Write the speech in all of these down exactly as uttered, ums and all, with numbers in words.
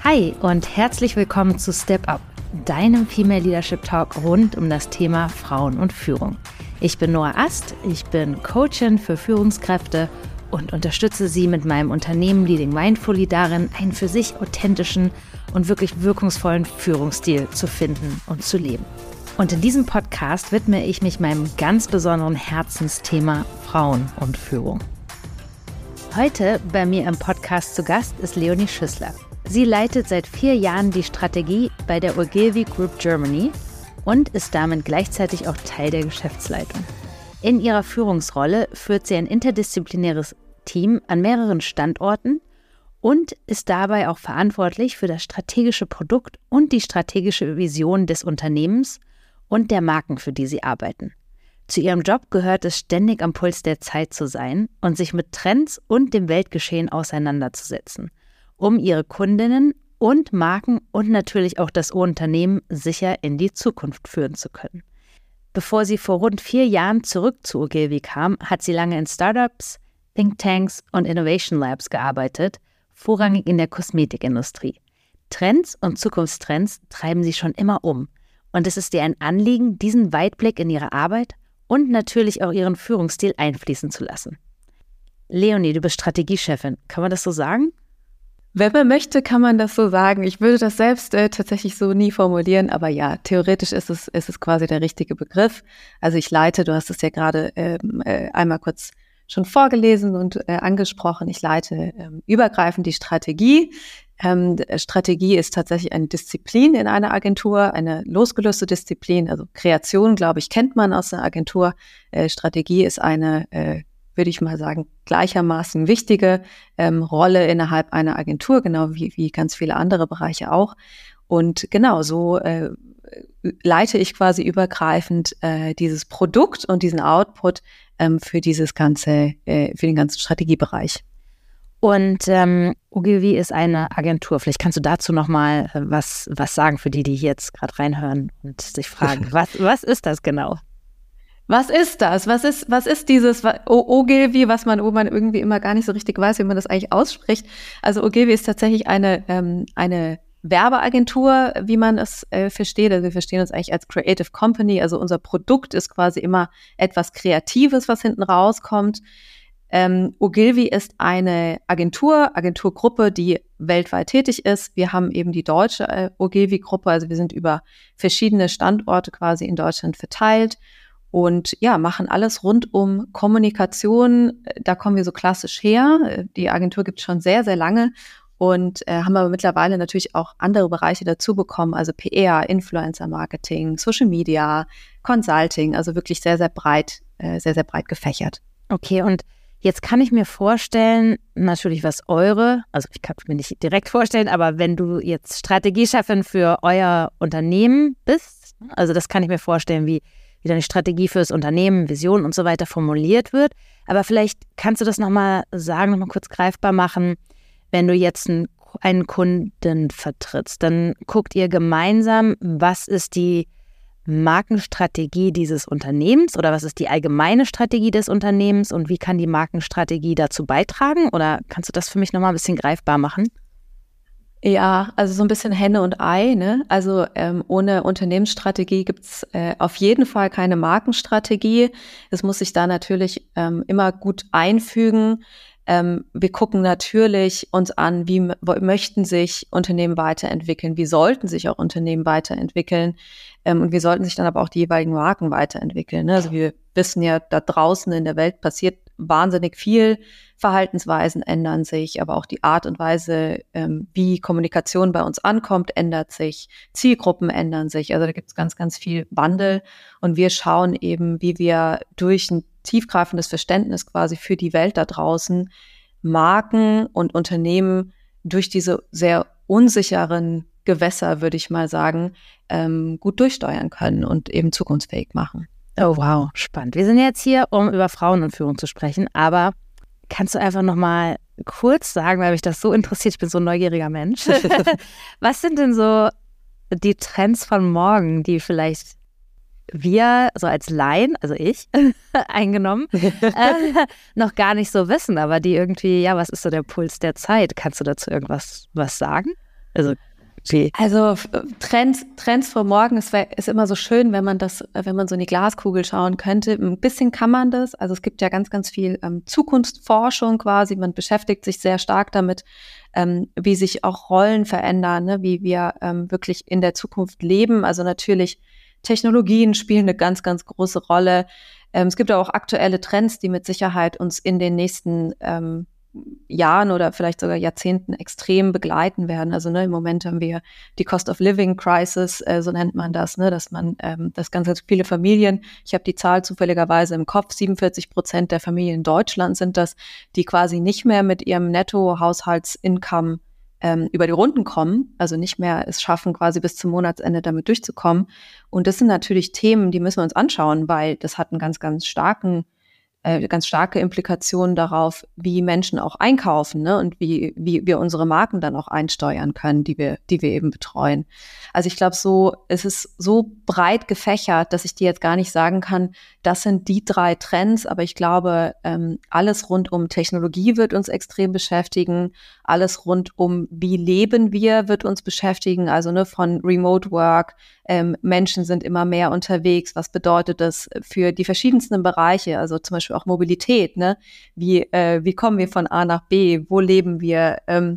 Hi und herzlich willkommen zu Step Up, deinem Female Leadership Talk rund um das Thema Frauen und Führung. Ich bin Noah Ast, ich bin Coachin für Führungskräfte und unterstütze sie mit meinem Unternehmen Leading Mindfully darin, einen für sich authentischen und wirklich wirkungsvollen Führungsstil zu finden und zu leben. Und in diesem Podcast widme ich mich meinem ganz besonderen Herzensthema Frauen und Führung. Heute bei mir im Podcast zu Gast ist Leonie Schüssler. Sie leitet seit vier Jahren die Strategie bei der Ogilvy Group Germany und ist damit gleichzeitig auch Teil der Geschäftsleitung. In ihrer Führungsrolle führt sie ein interdisziplinäres Team an mehreren Standorten und ist dabei auch verantwortlich für das strategische Produkt und die strategische Vision des Unternehmens und der Marken, für die sie arbeiten. Zu ihrem Job gehört es, ständig am Puls der Zeit zu sein und sich mit Trends und dem Weltgeschehen auseinanderzusetzen, um ihre Kundinnen und Marken und natürlich auch das Unternehmen sicher in die Zukunft führen zu können. Bevor sie vor rund vier Jahren zurück zu Ogilvy kam, hat sie lange in Startups, Thinktanks und Innovation Labs gearbeitet, vorrangig in der Kosmetikindustrie. Trends und Zukunftstrends treiben sie schon immer um. Und es ist ihr ein Anliegen, diesen Weitblick in ihre Arbeit und natürlich auch ihren Führungsstil einfließen zu lassen. Leonie, du bist Strategiechefin. Kann man das so sagen? Wenn man möchte, kann man das so sagen. Ich würde das selbst äh, tatsächlich so nie formulieren, aber ja, theoretisch ist es, ist es quasi der richtige Begriff. Also ich leite, du hast es ja gerade ähm, äh, einmal kurz schon vorgelesen und äh, angesprochen, ich leite ähm, übergreifend die Strategie. Ähm, Strategie ist tatsächlich eine Disziplin in einer Agentur, eine losgelöste Disziplin. Also Kreation, glaube ich, kennt man aus einer Agentur. Äh, Strategie ist eine äh, würde ich mal sagen, gleichermaßen wichtige ähm, Rolle innerhalb einer Agentur, genau wie, wie ganz viele andere Bereiche auch. Und genau so äh, leite ich quasi übergreifend äh, dieses Produkt und diesen Output ähm, für dieses ganze, äh, für den ganzen Strategiebereich. Und ähm, Ogilvy ist eine Agentur. Vielleicht kannst du dazu nochmal äh, was, was sagen für die, die jetzt gerade reinhören und sich fragen, was, was ist das genau? Was ist das? Was ist, was ist dieses Ogilvy, was man, wo man irgendwie immer gar nicht so richtig weiß, wie man das eigentlich ausspricht? Also Ogilvy ist tatsächlich eine, ähm, eine Werbeagentur, wie man es äh, versteht. Also wir verstehen uns eigentlich als Creative Company. Also unser Produkt ist quasi immer etwas Kreatives, was hinten rauskommt. Ähm, Ogilvy ist eine Agentur, Agenturgruppe, die weltweit tätig ist. Wir haben eben die deutsche äh, Ogilvy-Gruppe. Also wir sind über verschiedene Standorte quasi in Deutschland verteilt. Und ja, machen alles rund um Kommunikation. Da kommen wir so klassisch her. Die Agentur gibt es schon sehr, sehr lange und äh, haben aber mittlerweile natürlich auch andere Bereiche dazu bekommen, also P R, Influencer-Marketing, Social Media, Consulting, also wirklich sehr, sehr breit, äh, sehr, sehr breit gefächert. Okay, und jetzt kann ich mir vorstellen, natürlich was eure, also ich kann es mir nicht direkt vorstellen, aber wenn du jetzt Strategiechefin für euer Unternehmen bist, also das kann ich mir vorstellen, wie wie deine Strategie für das Unternehmen, Vision und so weiter formuliert wird. Aber vielleicht kannst du das nochmal sagen, nochmal kurz greifbar machen. Wenn du jetzt einen, einen Kunden vertrittst, dann guckt ihr gemeinsam, was ist die Markenstrategie dieses Unternehmens oder was ist die allgemeine Strategie des Unternehmens und wie kann die Markenstrategie dazu beitragen? Oder kannst du das für mich nochmal ein bisschen greifbar machen? Ja, also so ein bisschen Henne und Ei, ne? Also ähm, ohne Unternehmensstrategie gibt's äh, auf jeden Fall keine Markenstrategie. Es muss sich da natürlich ähm, immer gut einfügen. Ähm, wir gucken natürlich uns an, wie m- möchten sich Unternehmen weiterentwickeln, wie sollten sich auch Unternehmen weiterentwickeln ähm, und wie sollten sich dann aber auch die jeweiligen Marken weiterentwickeln, ne? Also wir wissen ja, da draußen in der Welt passiert wahnsinnig viel. Verhaltensweisen ändern sich, aber auch die Art und Weise, ähm, wie Kommunikation bei uns ankommt, ändert sich. Zielgruppen ändern sich. Also da gibt es ganz, ganz viel Wandel. Und wir schauen eben, wie wir durch ein tiefgreifendes Verständnis quasi für die Welt da draußen Marken und Unternehmen durch diese sehr unsicheren Gewässer, würde ich mal sagen, ähm, gut durchsteuern können und eben zukunftsfähig machen. Oh wow, spannend. Wir sind jetzt hier, um über Frauen und Führung zu sprechen, aber kannst du einfach noch mal kurz sagen, weil mich das so interessiert, ich bin so ein neugieriger Mensch. Was sind denn so die Trends von morgen, die vielleicht wir so als Laien, also ich, eingenommen, äh, noch gar nicht so wissen, aber die irgendwie, ja, was ist so der Puls der Zeit? Kannst du dazu irgendwas was sagen? Also wie? Also Trends, Trends für morgen, es wär, ist immer so schön, wenn man das, wenn man so in die Glaskugel schauen könnte. Ein bisschen kann man das. Also es gibt ja ganz, ganz viel ähm, Zukunftsforschung quasi. Man beschäftigt sich sehr stark damit, ähm, wie sich auch Rollen verändern, ne? Wie wir ähm, wirklich in der Zukunft leben. Also natürlich Technologien spielen eine ganz, ganz große Rolle. Ähm, es gibt aber auch aktuelle Trends, die mit Sicherheit uns in den nächsten ähm, Jahren oder vielleicht sogar Jahrzehnten extrem begleiten werden. Also ne, im Moment haben wir die Cost of Living Crisis, äh, so nennt man das, ne, dass man, ähm, dass ganz, ganz viele Familien, ich habe die Zahl zufälligerweise im Kopf, siebenundvierzig Prozent der Familien in Deutschland sind das, die quasi nicht mehr mit ihrem Netto-Haushaltsincome ähm, über die Runden kommen, also nicht mehr es schaffen, quasi bis zum Monatsende damit durchzukommen. Und das sind natürlich Themen, die müssen wir uns anschauen, weil das hat einen ganz, ganz starken ganz starke Implikationen darauf, wie Menschen auch einkaufen, ne, und wie wie wir unsere Marken dann auch einsteuern können, die wir die wir eben betreuen. Also ich glaube, so es ist so breit gefächert, dass ich dir jetzt gar nicht sagen kann, das sind die drei Trends, aber ich glaube, ähm, alles rund um Technologie wird uns extrem beschäftigen, alles rund um wie leben wir wird uns beschäftigen, also ne, von Remote Work, ähm, Menschen sind immer mehr unterwegs, was bedeutet das für die verschiedensten Bereiche, also zum Beispiel auch Mobilität, ne? Wie, äh, wie kommen wir von A nach B? Wo leben wir? Ähm,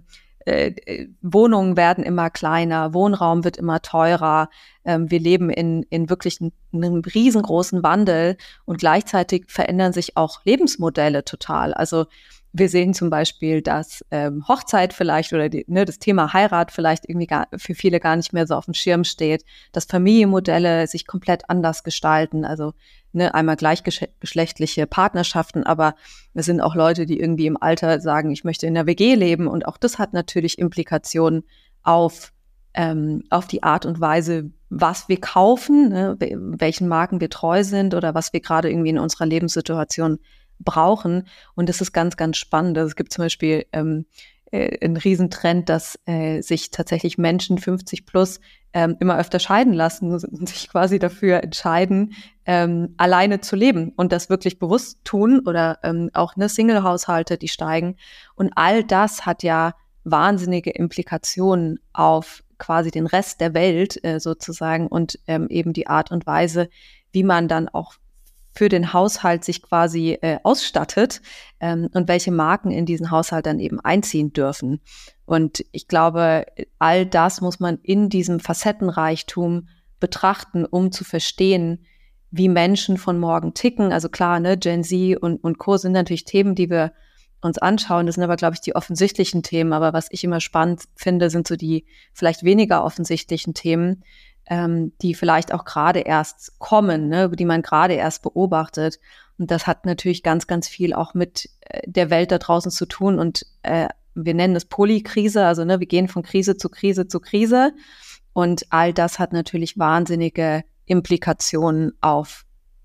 äh, Wohnungen werden immer kleiner, Wohnraum wird immer teurer. Ähm, wir leben in, in wirklich einem, einem riesengroßen Wandel und gleichzeitig verändern sich auch Lebensmodelle total. Also wir sehen zum Beispiel, dass ähm, Hochzeit vielleicht oder die, ne, das Thema Heirat vielleicht irgendwie gar, für viele gar nicht mehr so auf dem Schirm steht, dass Familienmodelle sich komplett anders gestalten, also ne, einmal gleichgeschlechtliche Partnerschaften, aber es sind auch Leute, die irgendwie im Alter sagen, ich möchte in der W G leben und auch das hat natürlich Implikationen auf, ähm, auf die Art und Weise, was wir kaufen, ne, welchen Marken wir treu sind oder was wir gerade irgendwie in unserer Lebenssituation brauchen. Und das ist ganz, ganz spannend. Also es gibt zum Beispiel ähm, äh, einen Riesentrend, dass äh, sich tatsächlich Menschen fünfzig plus ähm, immer öfter scheiden lassen und sich quasi dafür entscheiden, ähm, alleine zu leben und das wirklich bewusst tun oder ähm, auch ne, Single-Haushalte, die steigen. Und all das hat ja wahnsinnige Implikationen auf quasi den Rest der Welt äh, sozusagen und ähm, eben die Art und Weise, wie man dann auch für den Haushalt sich quasi äh, ausstattet ähm, und welche Marken in diesen Haushalt dann eben einziehen dürfen. Und ich glaube, all das muss man in diesem Facettenreichtum betrachten, um zu verstehen, wie Menschen von morgen ticken. Also klar, ne, Gen Z und, und Co. sind natürlich Themen, die wir uns anschauen. Das sind aber, glaube ich, die offensichtlichen Themen. Aber was ich immer spannend finde, sind so die vielleicht weniger offensichtlichen Themen, ähm, die vielleicht auch gerade erst kommen, ne, die man gerade erst beobachtet. Und das hat natürlich ganz, ganz viel auch mit äh, der Welt da draußen zu tun. Und äh, wir nennen es Polykrise, also ne, wir gehen von Krise zu Krise zu Krise. Und all das hat natürlich wahnsinnige Implikationen auf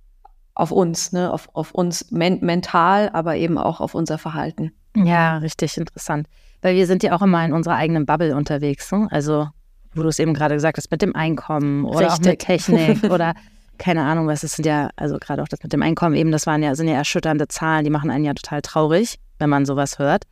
auf uns, ne, auf, auf uns men- mental, aber eben auch auf unser Verhalten. Ja, richtig interessant. Weil wir sind ja auch immer in unserer eigenen Bubble unterwegs, ne? Also wo du es eben gerade gesagt hast, mit dem Einkommen oder Richtig. Auch mit Technik oder keine Ahnung, was es sind ja, also gerade auch das mit dem Einkommen eben, das waren ja, sind ja erschütternde Zahlen, die machen einen ja total traurig, wenn man sowas hört.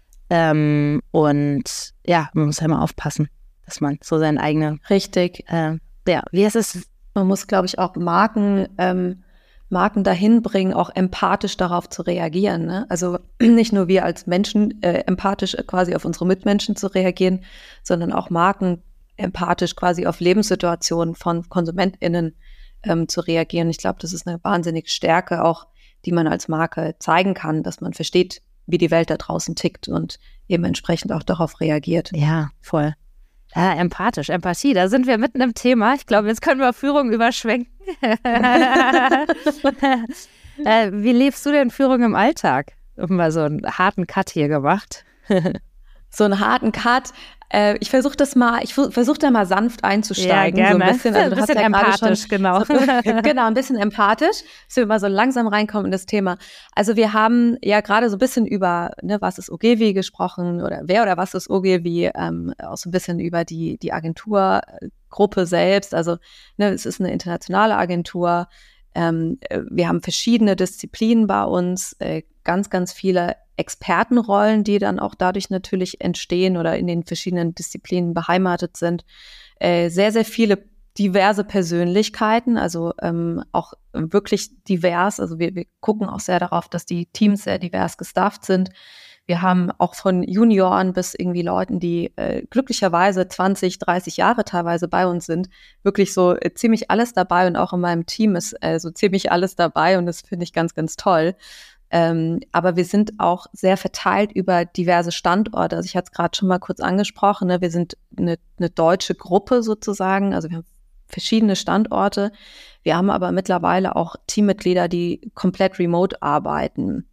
Ähm, und ja, man muss ja immer aufpassen, dass man so seinen eigenen Richtig. Äh, ja, wie ist es? Man muss, glaube ich, auch Marken ähm, Marken dahin bringen, auch empathisch darauf zu reagieren. Ne? Also nicht nur wir als Menschen äh, empathisch quasi auf unsere Mitmenschen zu reagieren, sondern auch Marken empathisch quasi auf Lebenssituationen von KonsumentInnen ähm, zu reagieren. Ich glaube, das ist eine wahnsinnige Stärke auch, die man als Marke zeigen kann, dass man versteht, wie die Welt da draußen tickt und eben entsprechend auch darauf reagiert. Ja, voll. Ja, empathisch, Empathie, da sind wir mitten im Thema. Ich glaube, jetzt können wir auf Führung überschwenken. äh, wie lebst du denn Führung im Alltag? Ich habe mal so einen harten Cut hier gemacht. So einen harten Cut. Äh, ich versuche das mal, ich versuche da mal sanft einzusteigen. Ja, gerne. So ein bisschen, also ein bisschen ja empathisch, schon, genau. So, genau, ein bisschen empathisch, dass wir mal so langsam reinkommen in das Thema. Also wir haben ja gerade so ein bisschen über, ne, was ist Ogilvy gesprochen oder wer oder was ist Ogilvy, ähm, auch so ein bisschen über die, die Agenturgruppe selbst. Also ne, es ist eine internationale Agentur, Ähm, wir haben verschiedene Disziplinen bei uns, äh, ganz, ganz viele Expertenrollen, die dann auch dadurch natürlich entstehen oder in den verschiedenen Disziplinen beheimatet sind. Äh, sehr, sehr viele diverse Persönlichkeiten, also ähm, auch wirklich divers. Also wir, wir gucken auch sehr darauf, dass die Teams sehr divers gestafft sind. Wir haben auch von Junioren bis irgendwie Leuten, die äh, glücklicherweise zwanzig, dreißig Jahre teilweise bei uns sind, wirklich so äh, ziemlich alles dabei, und auch in meinem Team ist äh, so ziemlich alles dabei, und das finde ich ganz, ganz toll. Ähm, aber wir sind auch sehr verteilt über diverse Standorte. Also ich hatte es gerade schon mal kurz angesprochen, ne? Wir sind eine, eine deutsche Gruppe sozusagen, also wir haben verschiedene Standorte. Wir haben aber mittlerweile auch Teammitglieder, die komplett remote arbeiten.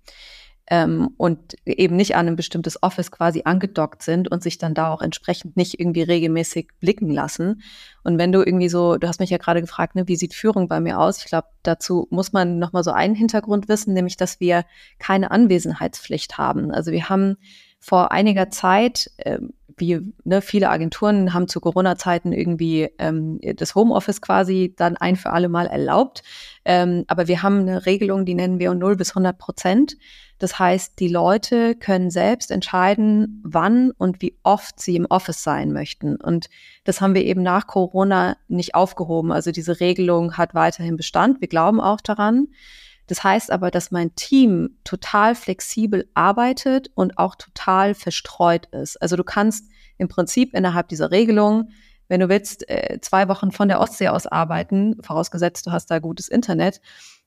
Ähm, und eben nicht an ein bestimmtes Office quasi angedockt sind und sich dann da auch entsprechend nicht irgendwie regelmäßig blicken lassen. Und wenn du irgendwie so, du hast mich ja gerade gefragt, ne, wie sieht Führung bei mir aus? Ich glaube, dazu muss man nochmal so einen Hintergrund wissen, nämlich, dass wir keine Anwesenheitspflicht haben. Also wir haben vor einiger Zeit, äh, wie ne, viele Agenturen haben zu Corona-Zeiten irgendwie ähm, das Homeoffice quasi dann ein für alle Mal erlaubt. Ähm, aber wir haben eine Regelung, die nennen wir null bis hundert Prozent. Das heißt, die Leute können selbst entscheiden, wann und wie oft sie im Office sein möchten. Und das haben wir eben nach Corona nicht aufgehoben. Also diese Regelung hat weiterhin Bestand. Wir glauben auch daran. Das heißt aber, dass mein Team total flexibel arbeitet und auch total verstreut ist. Also du kannst im Prinzip innerhalb dieser Regelung, wenn du willst, äh, zwei Wochen von der Ostsee aus arbeiten, vorausgesetzt du hast da gutes Internet.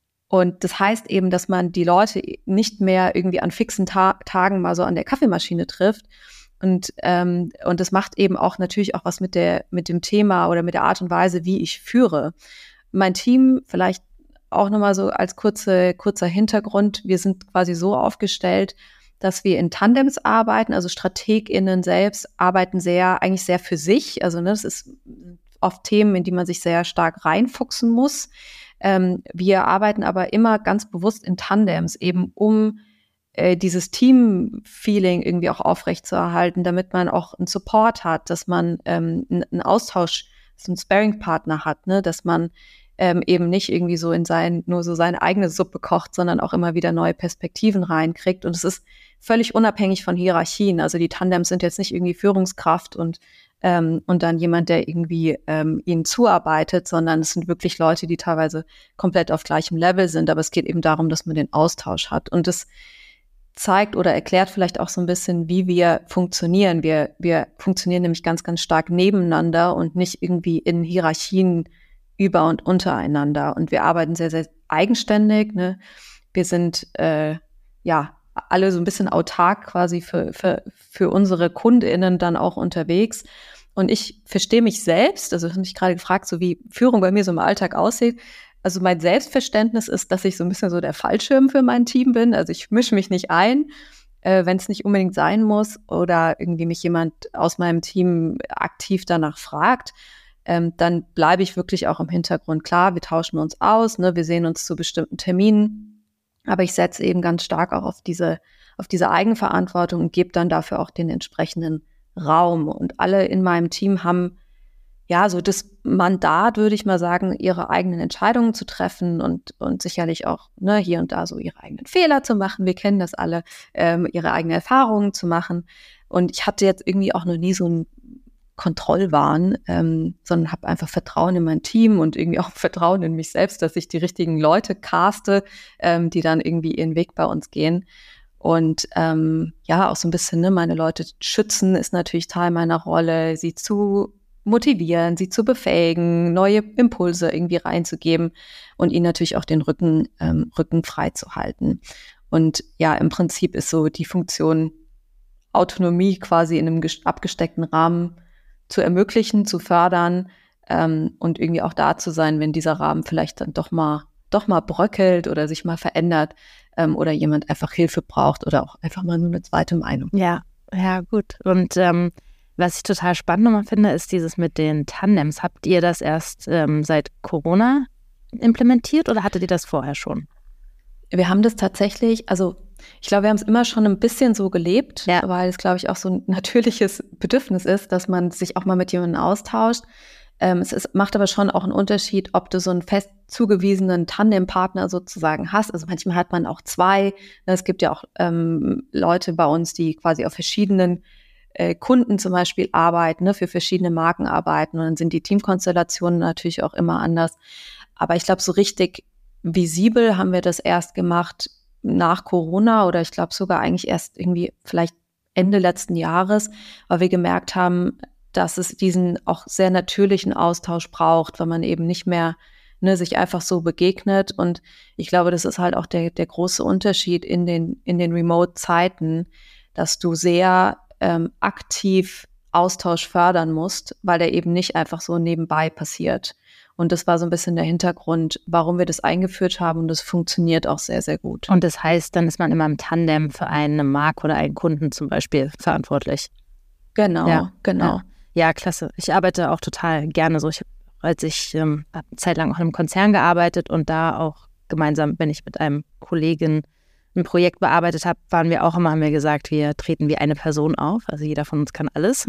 Und das heißt eben, dass man die Leute nicht mehr irgendwie an fixen Ta- Tagen mal so an der Kaffeemaschine trifft. Und, ähm, und das macht eben auch natürlich auch was mit der, mit dem Thema oder mit der Art und Weise, wie ich führe. Mein Team, vielleicht auch nochmal so als kurze, kurzer Hintergrund, wir sind quasi so aufgestellt, dass wir in Tandems arbeiten, also StrategInnen selbst arbeiten sehr, eigentlich sehr für sich. Also ne, das ist oft Themen, in die man sich sehr stark reinfuchsen muss. Ähm, wir arbeiten aber immer ganz bewusst in Tandems, eben um äh, dieses Team-Feeling irgendwie auch aufrechtzuerhalten, damit man auch einen Support hat, dass man ähm, einen Austausch, so einen Sparring-Partner hat, ne, dass man ähm, eben nicht irgendwie so in sein, nur so seine eigene Suppe kocht, sondern auch immer wieder neue Perspektiven reinkriegt. Und es ist völlig unabhängig von Hierarchien. Also die Tandems sind jetzt nicht irgendwie Führungskraft und ähm, und dann jemand, der irgendwie ähm, ihnen zuarbeitet, sondern es sind wirklich Leute, die teilweise komplett auf gleichem Level sind. Aber es geht eben darum, dass man den Austausch hat. Und das zeigt oder erklärt vielleicht auch so ein bisschen, wie wir funktionieren. Wir, wir funktionieren nämlich ganz, ganz stark nebeneinander und nicht irgendwie in Hierarchien über- und untereinander. Und wir arbeiten sehr, sehr eigenständig. Ne? Wir sind äh, ja alle so ein bisschen autark quasi für, für, für unsere KundInnen dann auch unterwegs. Und ich verstehe mich selbst, also ich habe mich gerade gefragt, so wie Führung bei mir so im Alltag aussieht. Also mein Selbstverständnis ist, dass ich so ein bisschen so der Fallschirm für mein Team bin. Also ich mische mich nicht ein, äh, wenn es nicht unbedingt sein muss oder irgendwie mich jemand aus meinem Team aktiv danach fragt. Ähm, dann bleibe ich wirklich auch im Hintergrund. Klar, wir tauschen uns aus, ne, wir sehen uns zu bestimmten Terminen. Aber ich setze eben ganz stark auch auf diese, auf diese Eigenverantwortung und gebe dann dafür auch den entsprechenden Raum. Und alle in meinem Team haben ja so das Mandat, würde ich mal sagen, ihre eigenen Entscheidungen zu treffen und, und sicherlich auch ne, hier und da so ihre eigenen Fehler zu machen. Wir kennen das alle, ähm, ihre eigenen Erfahrungen zu machen. Und ich hatte jetzt irgendwie auch noch nie so ein Kontrollwahn, ähm, sondern habe einfach Vertrauen in mein Team und irgendwie auch Vertrauen in mich selbst, dass ich die richtigen Leute caste, ähm, die dann irgendwie ihren Weg bei uns gehen. Und ähm, ja, auch so ein bisschen ne, meine Leute schützen ist natürlich Teil meiner Rolle, sie zu motivieren, sie zu befähigen, neue Impulse irgendwie reinzugeben und ihnen natürlich auch den Rücken, ähm, Rücken frei zu halten. Und ja, im Prinzip ist so die Funktion Autonomie quasi in einem abgesteckten Rahmen zu ermöglichen, zu fördern ähm, und irgendwie auch da zu sein, wenn dieser Rahmen vielleicht dann doch mal doch mal bröckelt oder sich mal verändert ähm, oder jemand einfach Hilfe braucht oder auch einfach mal nur eine zweite Meinung. Ja, ja, gut. Und ähm, was ich total spannend nochmal finde, ist dieses mit den Tandems. Habt ihr das erst ähm, seit Corona implementiert oder hattet ihr das vorher schon? Wir haben das tatsächlich, also ich glaube, wir haben es immer schon ein bisschen so gelebt, ja. Weil es, glaube ich, auch so ein natürliches Bedürfnis ist, dass man sich auch mal mit jemandem austauscht. Ähm, es ist, macht aber schon auch einen Unterschied, ob du so einen fest zugewiesenen Tandempartner sozusagen hast. Also manchmal hat man auch zwei. Es gibt ja auch ähm, Leute bei uns, die quasi auf verschiedenen äh, Kunden zum Beispiel arbeiten, ne, für verschiedene Marken arbeiten. Und dann sind die Teamkonstellationen natürlich auch immer anders. Aber ich glaube, so richtig visibel haben wir das erst gemacht nach Corona oder ich glaube sogar eigentlich erst irgendwie vielleicht Ende letzten Jahres, weil wir gemerkt haben, dass es diesen auch sehr natürlichen Austausch braucht, weil man eben nicht mehr ne, sich einfach so begegnet. Und ich glaube, das ist halt auch der, der große Unterschied in den, in den Remote-Zeiten, dass du sehr ähm, aktiv Austausch fördern musst, weil der eben nicht einfach so nebenbei passiert. Und das war so ein bisschen der Hintergrund, warum wir das eingeführt haben. Und das funktioniert auch sehr, sehr gut. Und das heißt, dann ist man immer im Tandem für eine Marke oder einen Kunden zum Beispiel verantwortlich. Genau, ja, genau. Ja. ja, klasse. Ich arbeite auch total gerne so. Ich, als ich ähm, eine Zeit lang auch in einem Konzern gearbeitet und da auch gemeinsam, wenn ich mit einem Kollegen ein Projekt bearbeitet habe, waren wir auch immer, haben wir gesagt, wir treten wie eine Person auf. Also jeder von uns kann alles.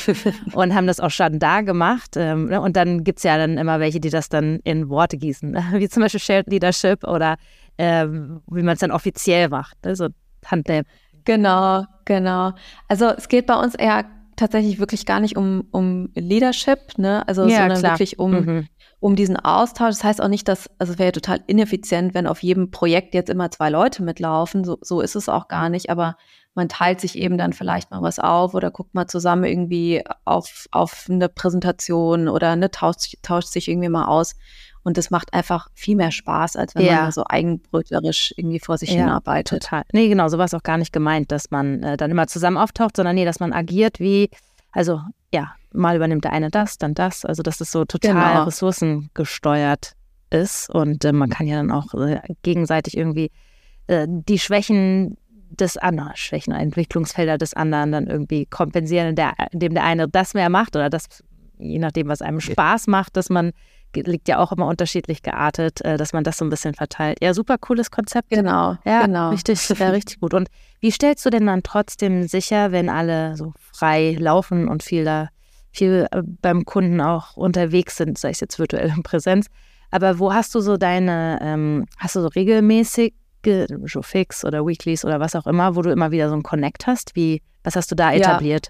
Und haben das auch schon da gemacht. Und dann gibt es ja dann immer welche, die das dann in Worte gießen. Wie zum Beispiel Shared Leadership oder ähm, wie man es dann offiziell macht. Also Tandem. Genau, genau. Also es geht bei uns eher tatsächlich wirklich gar nicht um, um Leadership, ne? Also ja, sondern klar. wirklich um Mhm. um diesen Austausch. Das heißt auch nicht, dass, also es wäre ja total ineffizient, wenn auf jedem Projekt jetzt immer zwei Leute mitlaufen. So, so ist es auch gar nicht. Aber man teilt sich eben dann vielleicht mal was auf oder guckt mal zusammen irgendwie auf, auf eine Präsentation oder ne, tauscht, tauscht sich irgendwie mal aus. Und das macht einfach viel mehr Spaß, als wenn Ja. man da so eigenbrötlerisch irgendwie vor sich Ja, hin arbeitet. Total. Nee, genau, so war es auch gar nicht gemeint, dass man äh, dann immer zusammen auftaucht, sondern nee, dass man agiert wie, also ja, mal übernimmt der eine das, dann das. Also dass es so total Genau. ressourcengesteuert ist und äh, man kann ja dann auch äh, gegenseitig irgendwie äh, die Schwächen des anderen, Schwächen, Entwicklungsfelder des anderen dann irgendwie kompensieren, in der, indem der eine das mehr macht oder das, je nachdem, was einem Spaß macht, dass man, liegt ja auch immer unterschiedlich geartet, äh, dass man das so ein bisschen verteilt. Ja, super cooles Konzept. Genau, Ja, genau. richtig, ja, richtig gut. Und wie stellst du denn dann trotzdem sicher, wenn alle so frei laufen und viel da, viel äh, beim Kunden auch unterwegs sind, sei es jetzt virtuell in Präsenz, aber wo hast du so deine, ähm, hast du so regelmäßig so Fix oder Weeklies oder was auch immer, wo du immer wieder so einen Connect hast? Wie, was hast du da etabliert?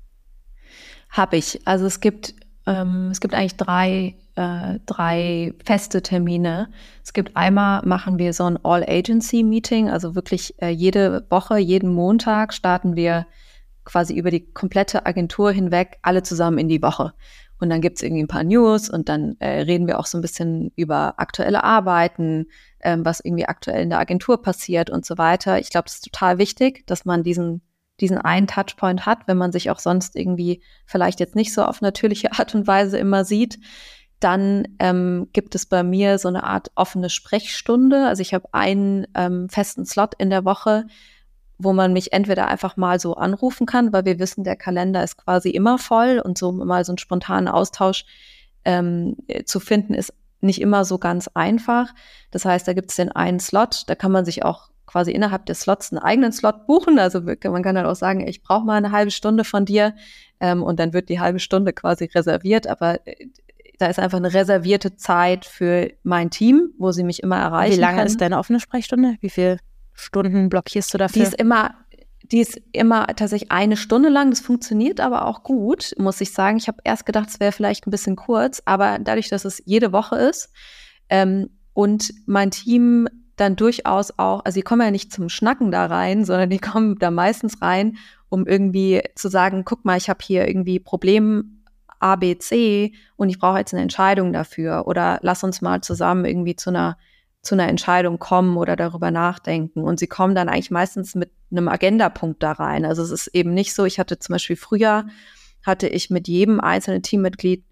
Ja, habe ich. Also es gibt, ähm, es gibt eigentlich drei, äh, drei feste Termine. Es gibt einmal, machen wir so ein All-Agency-Meeting, also wirklich äh, jede Woche, jeden Montag starten wir quasi über die komplette Agentur hinweg alle zusammen in die Woche. Und dann gibt's irgendwie ein paar News und dann äh, reden wir auch so ein bisschen über aktuelle Arbeiten, ähm, was irgendwie aktuell in der Agentur passiert und so weiter. Ich glaube, das ist total wichtig, dass man diesen diesen einen Touchpoint hat, wenn man sich auch sonst irgendwie vielleicht jetzt nicht so auf natürliche Art und Weise immer sieht. Dann ähm, gibt es bei mir so eine Art offene Sprechstunde. Also ich habe einen ähm, festen Slot in der Woche, wo man mich entweder einfach mal so anrufen kann, weil wir wissen, der Kalender ist quasi immer voll und so mal so einen spontanen Austausch ähm, zu finden, ist nicht immer so ganz einfach. Das heißt, da gibt es den einen Slot, da kann man sich auch quasi innerhalb des Slots einen eigenen Slot buchen. Also man kann dann auch sagen, ich brauche mal eine halbe Stunde von dir ähm, und dann wird die halbe Stunde quasi reserviert, aber äh, da ist einfach eine reservierte Zeit für mein Team, wo sie mich immer erreichen. Wie lange können. ist deine offene Sprechstunde? Wie viele Stunden blockierst du dafür? Die ist immer, die ist immer tatsächlich eine Stunde lang. Das funktioniert aber auch gut, muss ich sagen. Ich habe erst gedacht, es wäre vielleicht ein bisschen kurz, aber dadurch, dass es jede Woche ist ähm, und mein Team dann durchaus auch, also die kommen ja nicht zum Schnacken da rein, sondern die kommen da meistens rein, um irgendwie zu sagen, guck mal, ich habe hier irgendwie Problem A, B, C und ich brauche jetzt eine Entscheidung dafür oder lass uns mal zusammen irgendwie zu einer zu einer Entscheidung kommen oder darüber nachdenken. Und sie kommen dann eigentlich meistens mit einem Agendapunkt da rein. Also es ist eben nicht so, ich hatte zum Beispiel früher, hatte ich mit jedem einzelnen Teammitglied,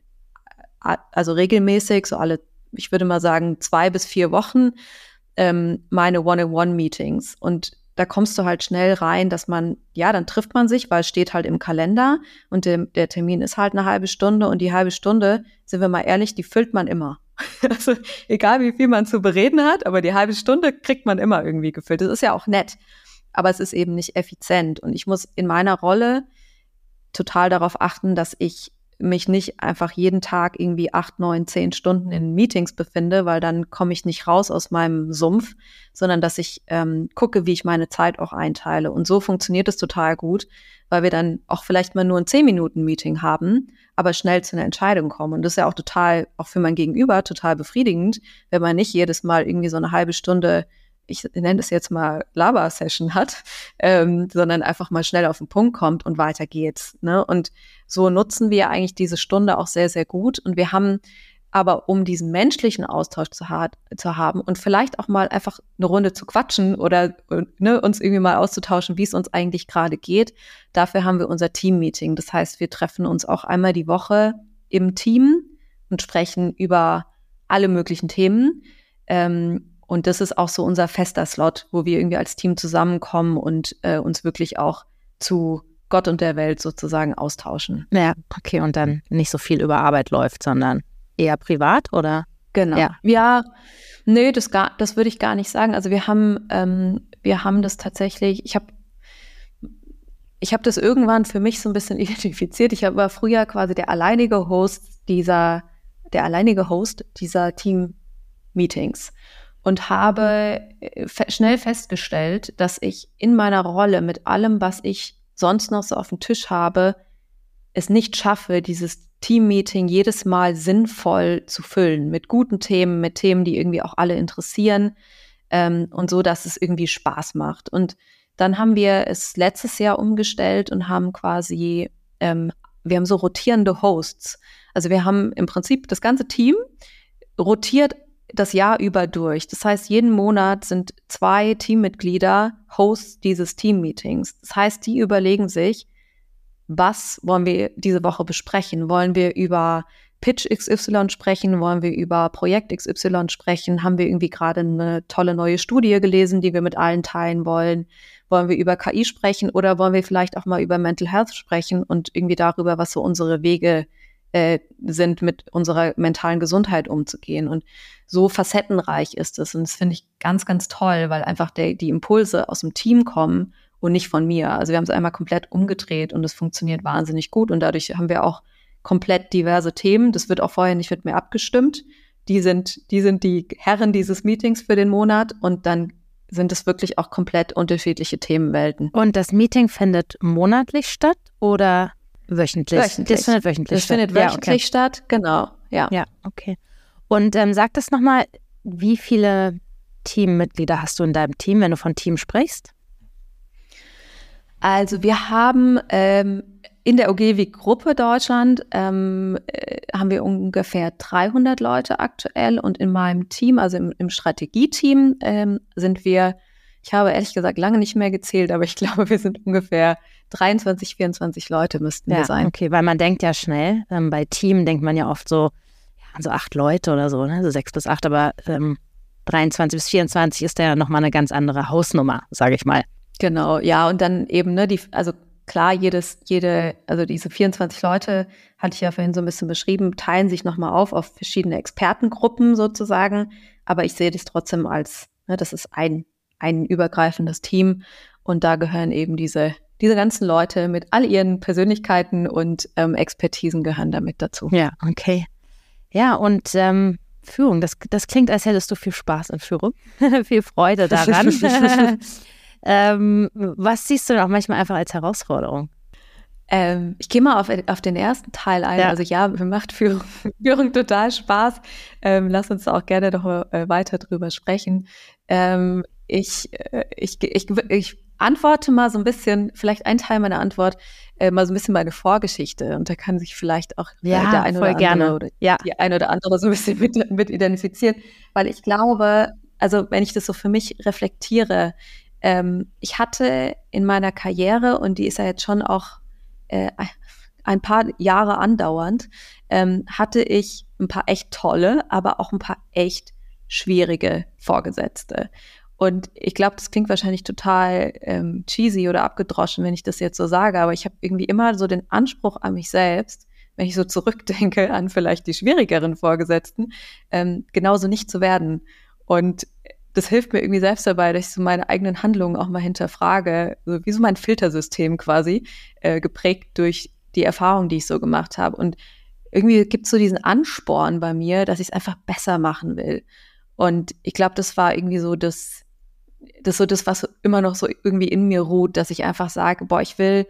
also regelmäßig, so alle, ich würde mal sagen, zwei bis vier Wochen, ähm, meine One-on-One-Meetings. Und da kommst du halt schnell rein, dass man, ja, dann trifft man sich, weil es steht halt im Kalender und der, der Termin ist halt eine halbe Stunde und die halbe Stunde, sind wir mal ehrlich, die füllt man immer. Also egal, wie viel man zu bereden hat, aber die halbe Stunde kriegt man immer irgendwie gefüllt. Das ist ja auch nett, aber es ist eben nicht effizient. Und ich muss in meiner Rolle total darauf achten, dass ich mich nicht einfach jeden Tag irgendwie acht, neun, zehn Stunden in Meetings befinde, weil dann komme ich nicht raus aus meinem Sumpf, sondern dass ich ähm, gucke, wie ich meine Zeit auch einteile. Und so funktioniert es total gut, weil wir dann auch vielleicht mal nur ein zehn Minuten Meeting haben, aber schnell zu einer Entscheidung kommen. Und das ist ja auch total, auch für mein Gegenüber, total befriedigend, wenn man nicht jedes Mal irgendwie so eine halbe Stunde, ich nenne es jetzt mal Laber-Session hat, ähm, sondern einfach mal schnell auf den Punkt kommt und weiter geht's. Ne? Und so nutzen wir eigentlich diese Stunde auch sehr, sehr gut. Und wir haben aber, um diesen menschlichen Austausch zu, ha- zu haben und vielleicht auch mal einfach eine Runde zu quatschen oder ne, uns irgendwie mal auszutauschen, wie es uns eigentlich gerade geht, dafür haben wir unser Team-Meeting. Das heißt, wir treffen uns auch einmal die Woche im Team und sprechen über alle möglichen Themen. Ähm, Und das ist auch so unser fester Slot, wo wir irgendwie als Team zusammenkommen und äh, uns wirklich auch zu Gott und der Welt sozusagen austauschen. Ja, okay, und dann nicht so viel über Arbeit läuft, sondern eher privat, oder? Genau. Ja, Ja, nö, das gar, das würde ich gar nicht sagen. Also wir haben, ähm, wir haben das tatsächlich, ich habe ich habe das irgendwann für mich so ein bisschen identifiziert. Ich war früher quasi der alleinige Host dieser, der alleinige Host dieser Team-Meetings. Und habe fe- schnell festgestellt, dass ich in meiner Rolle mit allem, was ich sonst noch so auf dem Tisch habe, es nicht schaffe, dieses Team-Meeting jedes Mal sinnvoll zu füllen mit guten Themen, mit Themen, die irgendwie auch alle interessieren ähm, und so, dass es irgendwie Spaß macht. Und dann haben wir es letztes Jahr umgestellt und haben quasi, ähm, wir haben so rotierende Hosts. Also wir haben im Prinzip das ganze Team rotiert das Jahr über durch. Das heißt, jeden Monat sind zwei Teammitglieder Hosts dieses Team-Meetings. Das heißt, die überlegen sich, was wollen wir diese Woche besprechen? Wollen wir über Pitch X Y sprechen? Wollen wir über Projekt X Y sprechen? Haben wir irgendwie gerade eine tolle neue Studie gelesen, die wir mit allen teilen wollen? Wollen wir über K I sprechen oder wollen wir vielleicht auch mal über Mental Health sprechen und irgendwie darüber, was so unsere Wege äh, sind, mit unserer mentalen Gesundheit umzugehen? Und so facettenreich ist es. Und das finde ich ganz, ganz toll, weil einfach der, die Impulse aus dem Team kommen und nicht von mir. Also wir haben es einmal komplett umgedreht und es funktioniert wahnsinnig gut. Und dadurch haben wir auch komplett diverse Themen. Das wird auch vorher nicht mit mir abgestimmt. Die sind, die sind die Herren dieses Meetings für den Monat und dann sind es wirklich auch komplett unterschiedliche Themenwelten. Und das Meeting findet monatlich statt oder wöchentlich? Wöchentlich. Das findet wöchentlich das statt. findet Ja, wöchentlich okay. statt, genau. Ja. Ja, okay. Und ähm, sag das nochmal, wie viele Teammitglieder hast du in deinem Team, wenn du von Team sprichst? Also wir haben ähm, in der Ogilvy-Gruppe Deutschland ähm, äh, haben wir ungefähr dreihundert Leute aktuell und in meinem Team, also im, im Strategieteam, ähm, sind wir, ich habe ehrlich gesagt lange nicht mehr gezählt, aber ich glaube, wir sind ungefähr dreiundzwanzig, vierundzwanzig Leute müssten Ja, wir sein. okay, weil man denkt ja schnell, ähm, bei Team denkt man ja oft so, ja, so acht Leute oder so, ne? So sechs bis acht, aber ähm, dreiundzwanzig bis vierundzwanzig ist ja nochmal eine ganz andere Hausnummer, sage ich mal. Genau, ja, und dann eben, ne, die, also klar, jedes, jede, also diese vierundzwanzig Leute, hatte ich ja vorhin so ein bisschen beschrieben, teilen sich nochmal auf auf verschiedene Expertengruppen sozusagen, aber ich sehe das trotzdem als, ne, das ist ein, ein übergreifendes Team und da gehören eben diese, diese ganzen Leute mit all ihren Persönlichkeiten und ähm, Expertisen gehören damit dazu. Ja, okay. Ja, und ähm, Führung, das, das klingt, als hättest du viel Spaß in Führung, viel Freude daran. ähm, was siehst du denn auch manchmal einfach als Herausforderung? Ähm, ich gehe mal auf, auf den ersten Teil ein. Ja. Also ja, mir macht Führung, Führung total Spaß. Ähm, lass uns auch gerne noch äh, weiter drüber sprechen. Ähm, ich, äh, ich, ich, ich antworte mal so ein bisschen, vielleicht ein Teil meiner Antwort, äh, mal so ein bisschen meine Vorgeschichte. Und da kann sich vielleicht auch äh, Ja, der eine voll oder andere gerne. oder Ja. die eine oder andere so ein bisschen mit, mit identifizieren. Weil ich glaube, also wenn ich das so für mich reflektiere, ähm, ich hatte in meiner Karriere, und die ist ja jetzt schon auch äh, ein paar Jahre andauernd, ähm, hatte ich ein paar echt tolle, aber auch ein paar echt schwierige Vorgesetzte. Und ich glaube, das klingt wahrscheinlich total ähm, cheesy oder abgedroschen, wenn ich das jetzt so sage, aber ich habe irgendwie immer so den Anspruch an mich selbst, wenn ich so zurückdenke an vielleicht die schwierigeren Vorgesetzten, ähm, genauso nicht zu werden. Und das hilft mir irgendwie selbst dabei, dass ich so meine eigenen Handlungen auch mal hinterfrage, so wie so mein Filtersystem quasi, äh, geprägt durch die Erfahrung, die ich so gemacht habe. Und irgendwie gibt es so diesen Ansporn bei mir, dass ich es einfach besser machen will. Und ich glaube, das war irgendwie so das, das so das, was immer noch so irgendwie in mir ruht, dass ich einfach sage, boah, ich will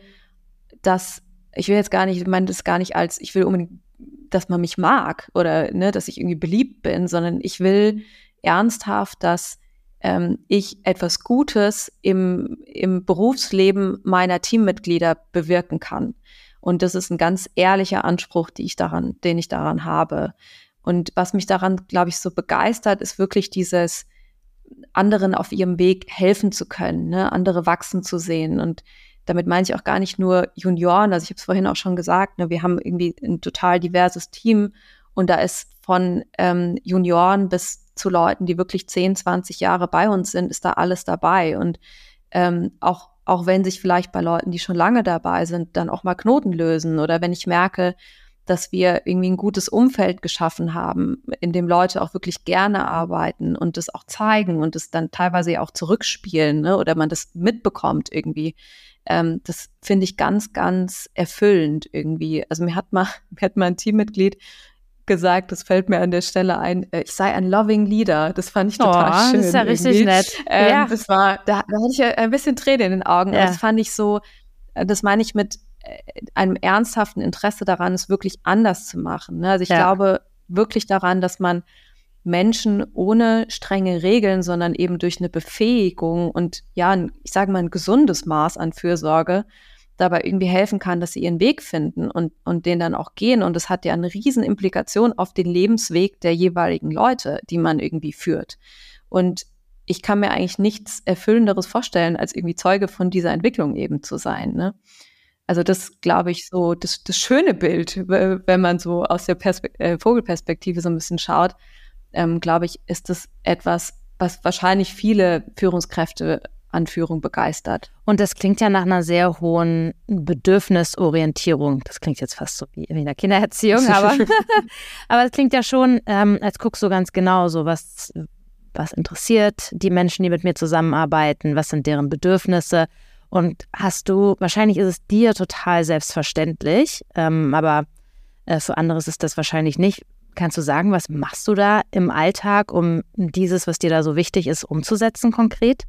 das, ich will jetzt gar nicht, ich meine das gar nicht als, ich will unbedingt, dass man mich mag oder ne, dass ich irgendwie beliebt bin, sondern ich will ernsthaft, dass ähm, ich etwas Gutes im, im Berufsleben meiner Teammitglieder bewirken kann. Und das ist ein ganz ehrlicher Anspruch, die ich daran, den ich daran habe. Und was mich daran, glaube ich, so begeistert, ist wirklich dieses, anderen auf ihrem Weg helfen zu können, ne? Andere wachsen zu sehen. Und damit meine ich auch gar nicht nur Junioren, also ich habe es vorhin auch schon gesagt, ne, wir haben irgendwie ein total diverses Team und da ist von ähm, Junioren bis zu Leuten, die wirklich zehn, zwanzig Jahre bei uns sind, ist da alles dabei. Und ähm, auch, auch wenn sich vielleicht bei Leuten, die schon lange dabei sind, dann auch mal Knoten lösen oder wenn ich merke, dass wir irgendwie ein gutes Umfeld geschaffen haben, in dem Leute auch wirklich gerne arbeiten und das auch zeigen und das dann teilweise auch zurückspielen, ne, oder man das mitbekommt irgendwie. Ähm, das finde ich ganz, ganz erfüllend irgendwie. Also mir hat mal, mir hat mal ein Teammitglied gesagt, das fällt mir an der Stelle ein, äh, ich sei ein loving leader. Das fand ich total oh, schön. Das ist ja irgendwie. richtig nett. Ähm, ja. Das war, da, da hatte ich ja ein bisschen Tränen in den Augen. Ja. Das fand ich so, das meine ich mit einem ernsthaften Interesse daran, es wirklich anders zu machen. Ne? Also ich ja. glaube wirklich daran, dass man Menschen ohne strenge Regeln, sondern eben durch eine Befähigung und ja, ein, ich sage mal ein gesundes Maß an Fürsorge dabei irgendwie helfen kann, dass sie ihren Weg finden und, und den dann auch gehen. Und es hat ja eine riesen Implikation auf den Lebensweg der jeweiligen Leute, die man irgendwie führt. Und ich kann mir eigentlich nichts Erfüllenderes vorstellen, als irgendwie Zeuge von dieser Entwicklung eben zu sein, ne? Also das, glaube ich, so das, das schöne Bild, wenn man so aus der Perspekt- äh, Vogelperspektive so ein bisschen schaut, ähm, glaube ich, ist das etwas, was wahrscheinlich viele Führungskräfte an Führung begeistert. Und das klingt ja nach einer sehr hohen Bedürfnisorientierung. Das klingt jetzt fast so wie in der Kindererziehung, aber aber es klingt ja schon, ähm, als guckst du ganz genau so, was, was interessiert die Menschen, die mit mir zusammenarbeiten, was sind deren Bedürfnisse. Und hast du, wahrscheinlich ist es dir total selbstverständlich, ähm, aber äh, für andere ist das wahrscheinlich nicht. Kannst du sagen, was machst du da im Alltag, um dieses, was dir da so wichtig ist, umzusetzen konkret?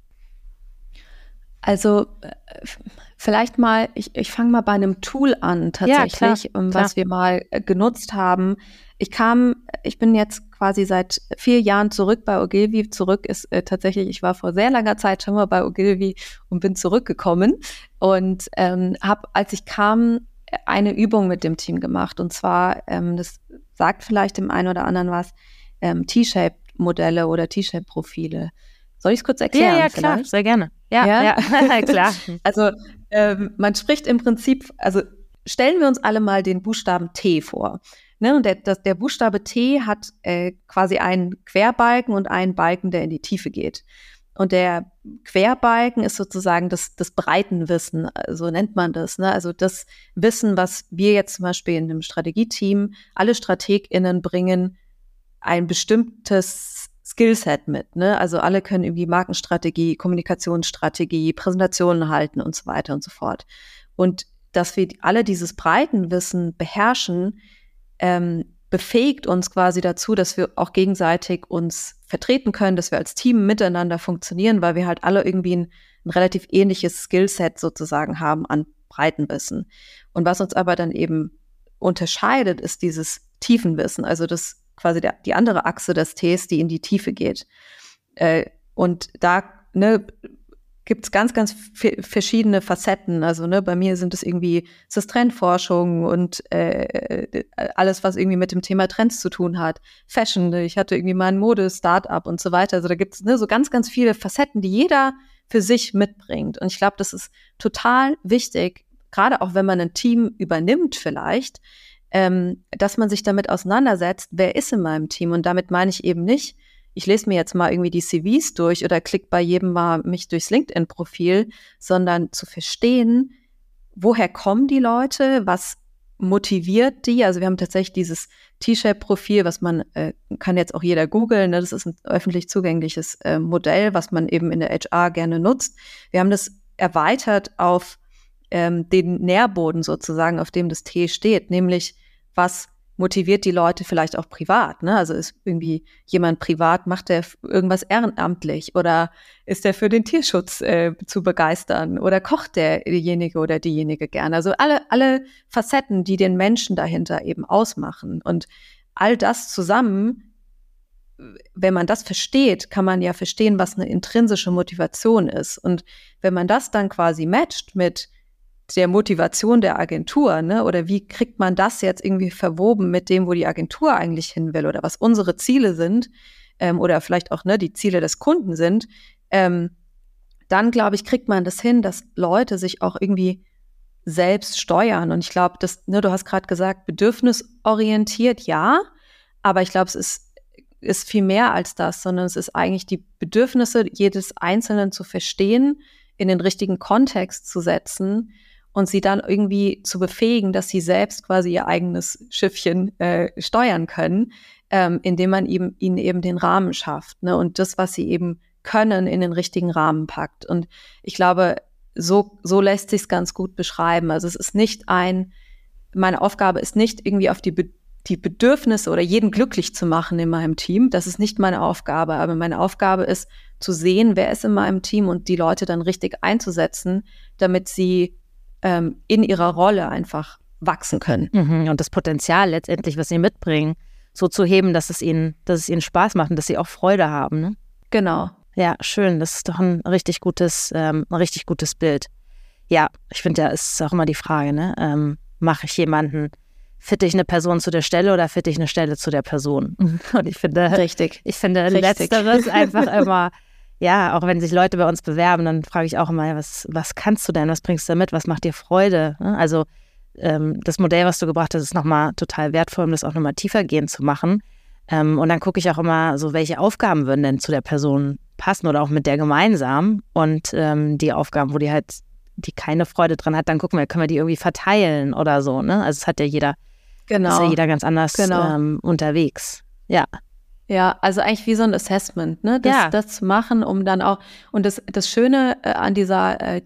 Also vielleicht mal, ich, ich fange mal bei einem Tool an tatsächlich, ja, klar, was klar. wir mal genutzt haben. Ich kam, ich bin jetzt quasi seit vier Jahren zurück bei Ogilvy. Zurück ist äh, tatsächlich, ich war vor sehr langer Zeit schon mal bei Ogilvy und bin zurückgekommen und ähm, habe, als ich kam, eine Übung mit dem Team gemacht. Und zwar, ähm, das sagt vielleicht dem einen oder anderen was, ähm, T-Shape-Modelle oder T-Shape-Profile. Soll ich es kurz erklären? Ja, ja, klar, vielleicht? sehr gerne. Ja, ja, ja klar. Also ähm, man spricht im Prinzip, also stellen wir uns alle mal den Buchstaben T vor. Ne? Und der, das, der Buchstabe T hat äh, quasi einen Querbalken und einen Balken, der in die Tiefe geht. Und der Querbalken ist sozusagen das, das Breitenwissen, so nennt man das. Ne? Also das Wissen, was wir jetzt zum Beispiel in einem Strategieteam, alle StrategInnen bringen ein bestimmtes Skillset mit. Ne? Also alle können irgendwie Markenstrategie, Kommunikationsstrategie, Präsentationen halten und so weiter und so fort. Und dass wir alle dieses Breitenwissen beherrschen, ähm, befähigt uns quasi dazu, dass wir auch gegenseitig uns vertreten können, dass wir als Team miteinander funktionieren, weil wir halt alle irgendwie ein, ein relativ ähnliches Skillset sozusagen haben an Breitenwissen. Und was uns aber dann eben unterscheidet, ist dieses Tiefenwissen, also das quasi der, die andere Achse des Ts, die in die Tiefe geht. Äh, und da ne, gibt es ganz, ganz f- verschiedene Facetten. Also ne, bei mir sind es irgendwie, es ist Trendforschung und äh, alles, was irgendwie mit dem Thema Trends zu tun hat. Fashion, ich hatte irgendwie mal ein Mode-Startup und so weiter. Also da gibt es ne, so ganz, ganz viele Facetten, die jeder für sich mitbringt. Und ich glaube, das ist total wichtig, gerade auch wenn man ein Team übernimmt vielleicht, ähm, dass man sich damit auseinandersetzt, wer ist in meinem Team. Und damit meine ich eben nicht, ich lese mir jetzt mal irgendwie die C Vs durch oder klicke bei jedem mal mich durchs LinkedIn-Profil, sondern zu verstehen, woher kommen die Leute, was motiviert die. Also wir haben tatsächlich dieses T-Shape-Profil, was man, äh, kann jetzt auch jeder googeln, ne? Das ist ein öffentlich zugängliches äh, Modell, was man eben in der H R gerne nutzt. Wir haben das erweitert auf ähm, den Nährboden sozusagen, auf dem das T steht, nämlich was motiviert die Leute vielleicht auch privat, ne? Also ist irgendwie jemand privat, macht der irgendwas ehrenamtlich oder ist der für den Tierschutz äh, zu begeistern oder kocht derjenige oder diejenige gerne? Also alle, alle Facetten, die den Menschen dahinter eben ausmachen. Und all das zusammen, wenn man das versteht, kann man ja verstehen, was eine intrinsische Motivation ist. Und wenn man das dann quasi matcht mit der Motivation der Agentur, ne? Oder wie kriegt man das jetzt irgendwie verwoben mit dem, wo die Agentur eigentlich hin will oder was unsere Ziele sind, ähm, oder vielleicht auch ne, die Ziele des Kunden sind, ähm, dann, glaube ich, kriegt man das hin, dass Leute sich auch irgendwie selbst steuern. Und ich glaube, das, ne, du hast gerade gesagt, bedürfnisorientiert, ja, aber ich glaube, es ist, ist viel mehr als das, sondern es ist eigentlich die Bedürfnisse jedes Einzelnen zu verstehen, in den richtigen Kontext zu setzen und sie dann irgendwie zu befähigen, dass sie selbst quasi ihr eigenes Schiffchen äh, steuern können, ähm, indem man eben, ihnen eben den Rahmen schafft, ne? Und das, was sie eben können, in den richtigen Rahmen packt. Und ich glaube, so, so lässt sich's ganz gut beschreiben. Also es ist nicht ein, meine Aufgabe ist nicht irgendwie auf die, Be- die Bedürfnisse oder jeden glücklich zu machen in meinem Team. Das ist nicht meine Aufgabe. Aber meine Aufgabe ist, zu sehen, wer ist in meinem Team und die Leute dann richtig einzusetzen, damit sie ähm, in ihrer Rolle einfach wachsen können. Mhm. Und das Potenzial letztendlich, was sie mitbringen, so zu heben, dass es ihnen, dass es ihnen Spaß macht und dass sie auch Freude haben. Ne? Genau. Ja, schön. Das ist doch ein richtig gutes, ähm, ein richtig gutes Bild. Ja, ich finde ja, es ist auch immer die Frage, ne? Ähm, mache ich jemanden, fitte ich eine Person zu der Stelle oder fitte ich eine Stelle zu der Person? Und ich finde, richtig. Ich finde richtig. Letzteres einfach immer, ja, auch wenn sich Leute bei uns bewerben, dann frage ich auch immer, was, was kannst du denn, was bringst du mit, was macht dir Freude? Also ähm, das Modell, was du gebracht hast, ist nochmal total wertvoll, um das auch nochmal tiefer gehen zu machen. Ähm, und dann gucke ich auch immer so, welche Aufgaben würden denn zu der Person passen oder auch mit der gemeinsam. Und ähm, die Aufgaben, wo die halt, die keine Freude dran hat, dann gucken wir, können wir die irgendwie verteilen oder so, ne? Also es hat ja jeder, genau. ist ja jeder ganz anders genau. ähm, unterwegs. Ja. Ja, also eigentlich wie so ein Assessment, ne? Das, ja. das zu machen, um dann auch, und das, das Schöne äh, an dieser äh,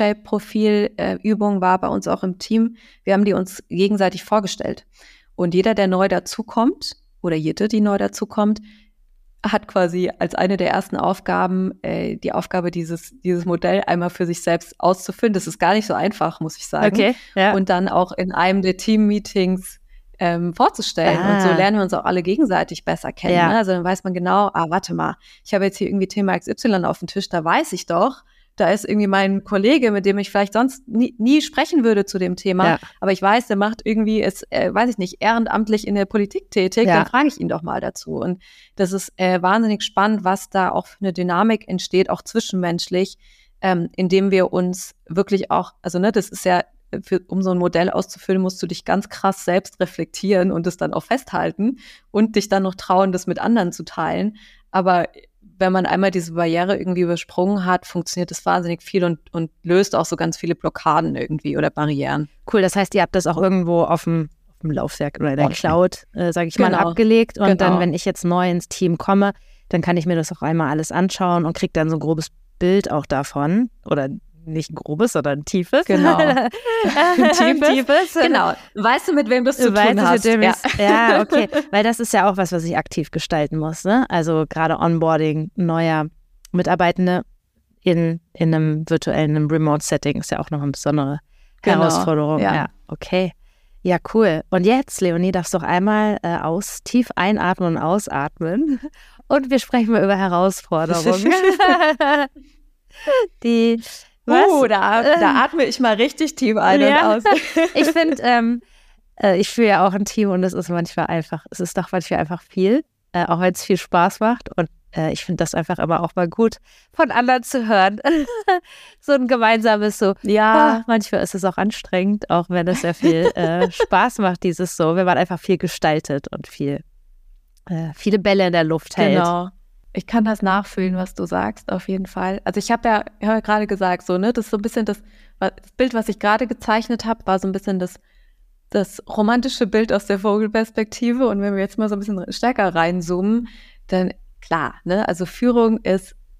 T-Shape-Profil-Übung äh, war bei uns auch im Team, wir haben die uns gegenseitig vorgestellt. Und jeder, der neu dazukommt, oder jede, die neu dazukommt, hat quasi als eine der ersten Aufgaben äh, die Aufgabe, dieses, dieses Modell einmal für sich selbst auszufüllen. Das ist gar nicht so einfach, muss ich sagen. Okay, ja. Und dann auch in einem der Team-Meetings Ähm, vorzustellen. Ah. Und so lernen wir uns auch alle gegenseitig besser kennen. Ja. Ne? Also dann weiß man genau, ah, warte mal, ich habe jetzt hier irgendwie Thema X Y auf dem Tisch, da weiß ich doch, da ist irgendwie mein Kollege, mit dem ich vielleicht sonst nie, nie sprechen würde zu dem Thema, ja. aber ich weiß, der macht irgendwie, ist, äh, weiß ich nicht, ehrenamtlich in der Politik tätig, ja. dann frage ich ihn doch mal dazu. Und das ist äh, wahnsinnig spannend, was da auch für eine Dynamik entsteht, auch zwischenmenschlich, ähm, indem wir uns wirklich auch, also ne, das ist ja Für, um so ein Modell auszufüllen, musst du dich ganz krass selbst reflektieren und es dann auch festhalten und dich dann noch trauen, das mit anderen zu teilen. Aber wenn man einmal diese Barriere irgendwie übersprungen hat, funktioniert das wahnsinnig viel und, und löst auch so ganz viele Blockaden irgendwie oder Barrieren. Cool, das heißt, ihr habt das auch irgendwo auf dem, auf dem Laufwerk oder in der okay. Cloud, äh, sage ich genau. mal, abgelegt. Und genau. dann, wenn ich jetzt neu ins Team komme, dann kann ich mir das auch einmal alles anschauen und kriege dann so ein grobes Bild auch davon oder nicht ein grobes, sondern ein tiefes. Genau. ein tiefes. tiefes. Genau. Weißt du, mit wem du es zu weißt tun hast? Ja. ja, okay. Weil das ist ja auch was, was ich aktiv gestalten muss. Ne? Also gerade Onboarding neuer Mitarbeitende in, in einem virtuellen, einem Remote-Setting ist ja auch noch eine besondere genau. Herausforderung. Ja. ja, okay. Ja, cool. Und jetzt, Leonie, darfst du doch einmal äh, aus, tief einatmen und ausatmen. Und wir sprechen mal über Herausforderungen. Die Was? Uh, da, da atme ich mal richtig tief ein ja. und aus. Ich finde, ähm, äh, ich fühle ja auch ein Team und es ist manchmal einfach, es ist doch manchmal einfach viel, äh, auch wenn es viel Spaß macht. Und äh, ich finde das einfach immer auch mal gut, von anderen zu hören. So ein gemeinsames so, ja, oh, manchmal ist es auch anstrengend, auch wenn es sehr viel äh, Spaß macht, dieses so, wenn man einfach viel gestaltet und viel, äh, viele Bälle in der Luft hält. Genau. Ich kann das nachfühlen, was du sagst, auf jeden Fall. Also ich habe ja, ich hab ja gerade gesagt, so, ne, das ist so ein bisschen das, das Bild, was ich gerade gezeichnet habe, war so ein bisschen das, das romantische Bild aus der Vogelperspektive. Und wenn wir jetzt mal so ein bisschen stärker reinzoomen, dann klar, ne, also Führung ist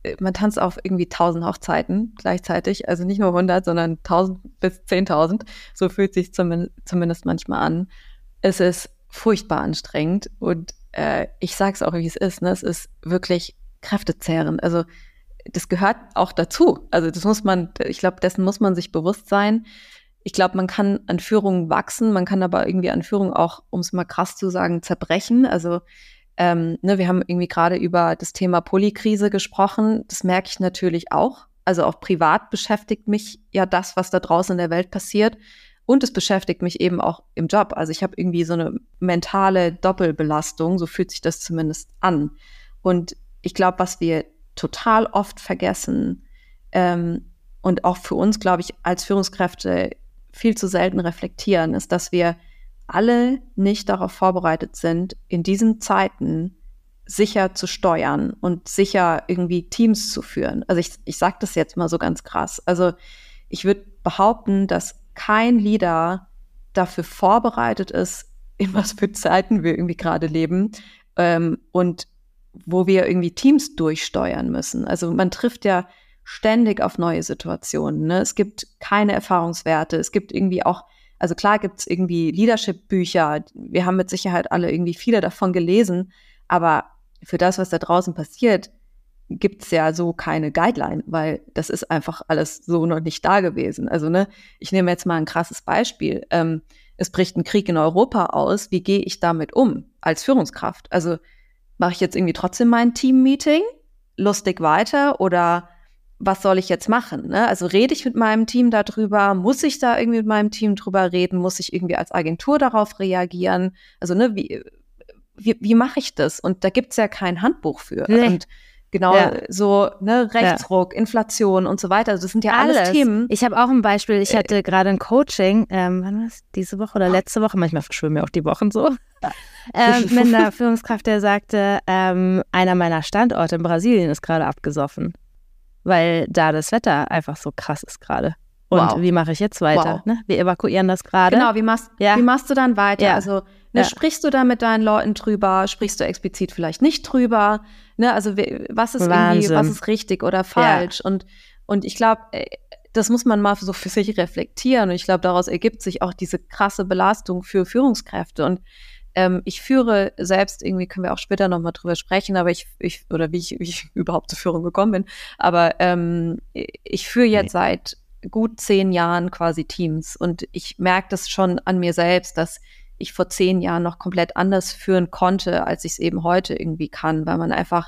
man tanzt auf irgendwie tausend Hochzeiten gleichzeitig, also nicht nur hundert, sondern tausend bis zehntausend. So fühlt sich zumindest, zumindest manchmal an. Es ist furchtbar anstrengend und äh, ich sage es auch, wie es ist. Ne? Es ist wirklich kräftezehrend. Also das gehört auch dazu. Also das muss man, ich glaube, dessen muss man sich bewusst sein. Ich glaube, man kann an Führung wachsen, man kann aber irgendwie an Führung auch, um es mal krass zu sagen, zerbrechen. Also ähm, ne, wir haben irgendwie gerade über das Thema Polykrise gesprochen. Das merke ich natürlich auch. Also auch privat beschäftigt mich ja das, was da draußen in der Welt passiert. Und es beschäftigt mich eben auch im Job. Also ich habe irgendwie so eine mentale Doppelbelastung, so fühlt sich das zumindest an. Und ich glaube, was wir total oft vergessen ähm, und auch für uns, glaube ich, als Führungskräfte viel zu selten reflektieren, ist, dass wir alle nicht darauf vorbereitet sind, in diesen Zeiten sicher zu steuern und sicher irgendwie Teams zu führen. Also ich, ich sage das jetzt mal so ganz krass. Also ich würde behaupten, dass kein Leader dafür vorbereitet ist, in was für Zeiten wir irgendwie gerade leben ähm, und wo wir irgendwie Teams durchsteuern müssen. Also man trifft ja ständig auf neue Situationen. Ne? Es gibt keine Erfahrungswerte. Es gibt irgendwie auch, also klar gibt es irgendwie Leadership-Bücher. Wir haben mit Sicherheit alle irgendwie viele davon gelesen. Aber für das, was da draußen passiert, gibt es ja so keine Guideline, weil das ist einfach alles so noch nicht da gewesen. Also ne, ich nehme jetzt mal ein krasses Beispiel. Ähm, es bricht ein Krieg in Europa aus. Wie gehe ich damit um als Führungskraft? Also mache ich jetzt irgendwie trotzdem mein Team-Meeting, lustig weiter oder was soll ich jetzt machen? Ne? Also rede ich mit meinem Team darüber? Muss ich da irgendwie mit meinem Team drüber reden? Muss ich irgendwie als Agentur darauf reagieren? Also ne, wie, wie, wie mache ich das? Und da gibt's ja kein Handbuch für. Nee. Und genau Ja. so ne, Rechtsruck, ja. Inflation und so weiter. Also das sind ja alles, alles Themen. Ich habe auch ein Beispiel. Ich hatte äh, gerade ein Coaching, ähm, wann war das? Diese Woche oder letzte Woche? Manchmal verschwimmen mir auch die Wochen so. ähm, mit einer Führungskraft, der sagte, ähm, einer meiner Standorte in Brasilien ist gerade abgesoffen, weil da das Wetter einfach so krass ist gerade. Und wow. Wie mache ich jetzt weiter? Wow. Ne? Wir evakuieren das gerade. Genau, wie machst, ja. wie machst du dann weiter? Ja. Also ne, ja. sprichst du da mit deinen Leuten drüber? Sprichst du explizit vielleicht nicht drüber? Ne, also was ist Wahnsinn. irgendwie, was ist richtig oder falsch? Ja. Und, und ich glaube, das muss man mal so für sich reflektieren. Und ich glaube, daraus ergibt sich auch diese krasse Belastung für Führungskräfte. Und ähm, ich führe selbst, irgendwie können wir auch später nochmal drüber sprechen, aber ich, ich oder wie ich, wie ich überhaupt zur Führung gekommen bin. Aber ähm, ich führe jetzt nee. seit gut zehn Jahren quasi Teams. Und ich merke das schon an mir selbst, dass ich vor zehn Jahren noch komplett anders führen konnte, als ich es eben heute irgendwie kann, weil man einfach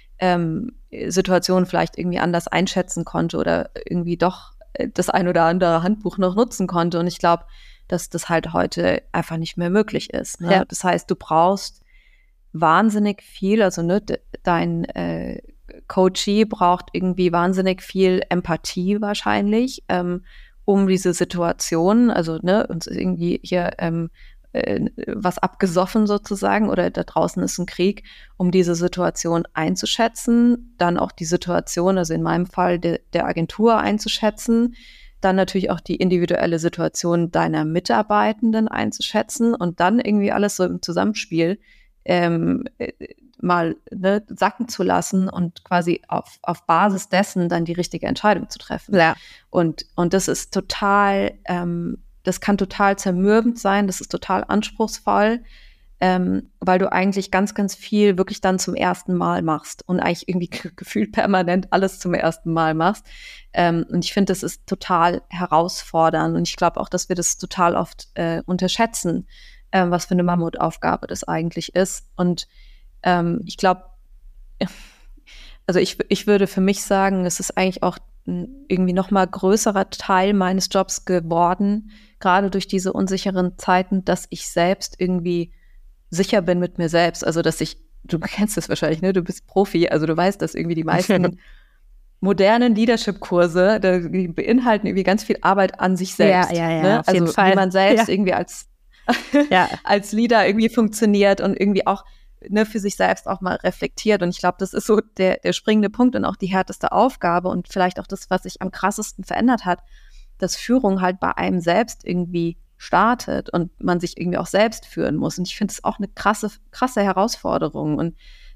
ähm, Situationen vielleicht irgendwie anders einschätzen konnte oder irgendwie doch das ein oder andere Handbuch noch nutzen konnte. Und ich glaube, dass das halt heute einfach nicht mehr möglich ist. Ne? Ja. Das heißt, du brauchst wahnsinnig viel, also ne, dein äh, Coachee braucht irgendwie wahnsinnig viel Empathie wahrscheinlich, ähm, um diese Situation, also ne, uns irgendwie hier ähm, äh, was abgesoffen sozusagen oder da draußen ist ein Krieg, um diese Situation einzuschätzen, dann auch die Situation, also in meinem Fall de, der Agentur einzuschätzen, dann natürlich auch die individuelle Situation deiner Mitarbeitenden einzuschätzen und dann irgendwie alles so im Zusammenspiel ähm, mal ne, sacken zu lassen und quasi auf, auf Basis dessen dann die richtige Entscheidung zu treffen. Ja. Und, und das ist total, ähm, das kann total zermürbend sein, das ist total anspruchsvoll, ähm, weil du eigentlich ganz, ganz viel wirklich dann zum ersten Mal machst und eigentlich irgendwie gefühlt permanent alles zum ersten Mal machst. Ähm, und ich finde, das ist total herausfordernd und ich glaube auch, dass wir das total oft äh, unterschätzen, äh, was für eine Mammutaufgabe das eigentlich ist. Und ähm, ich glaube, also ich, ich würde für mich sagen, es ist eigentlich auch ein irgendwie noch mal größerer Teil meines Jobs geworden, gerade durch diese unsicheren Zeiten, dass ich selbst irgendwie sicher bin mit mir selbst. Also, dass ich, du kennst das wahrscheinlich, ne? Du bist Profi, also du weißt, dass irgendwie die meisten modernen Leadership-Kurse, die beinhalten irgendwie ganz viel Arbeit an sich selbst. Ja, ja, ja, ne? auf jeden Also, Fall. wie man selbst Ja. irgendwie als, ja. als Leader irgendwie funktioniert und irgendwie auch ne, für sich selbst auch mal reflektiert. Und ich glaube, das ist so der, der springende Punkt und auch die härteste Aufgabe und vielleicht auch das, was sich am krassesten verändert hat, dass Führung halt bei einem selbst irgendwie startet und man sich irgendwie auch selbst führen muss. Und ich finde es auch eine krasse, krasse Herausforderung. Und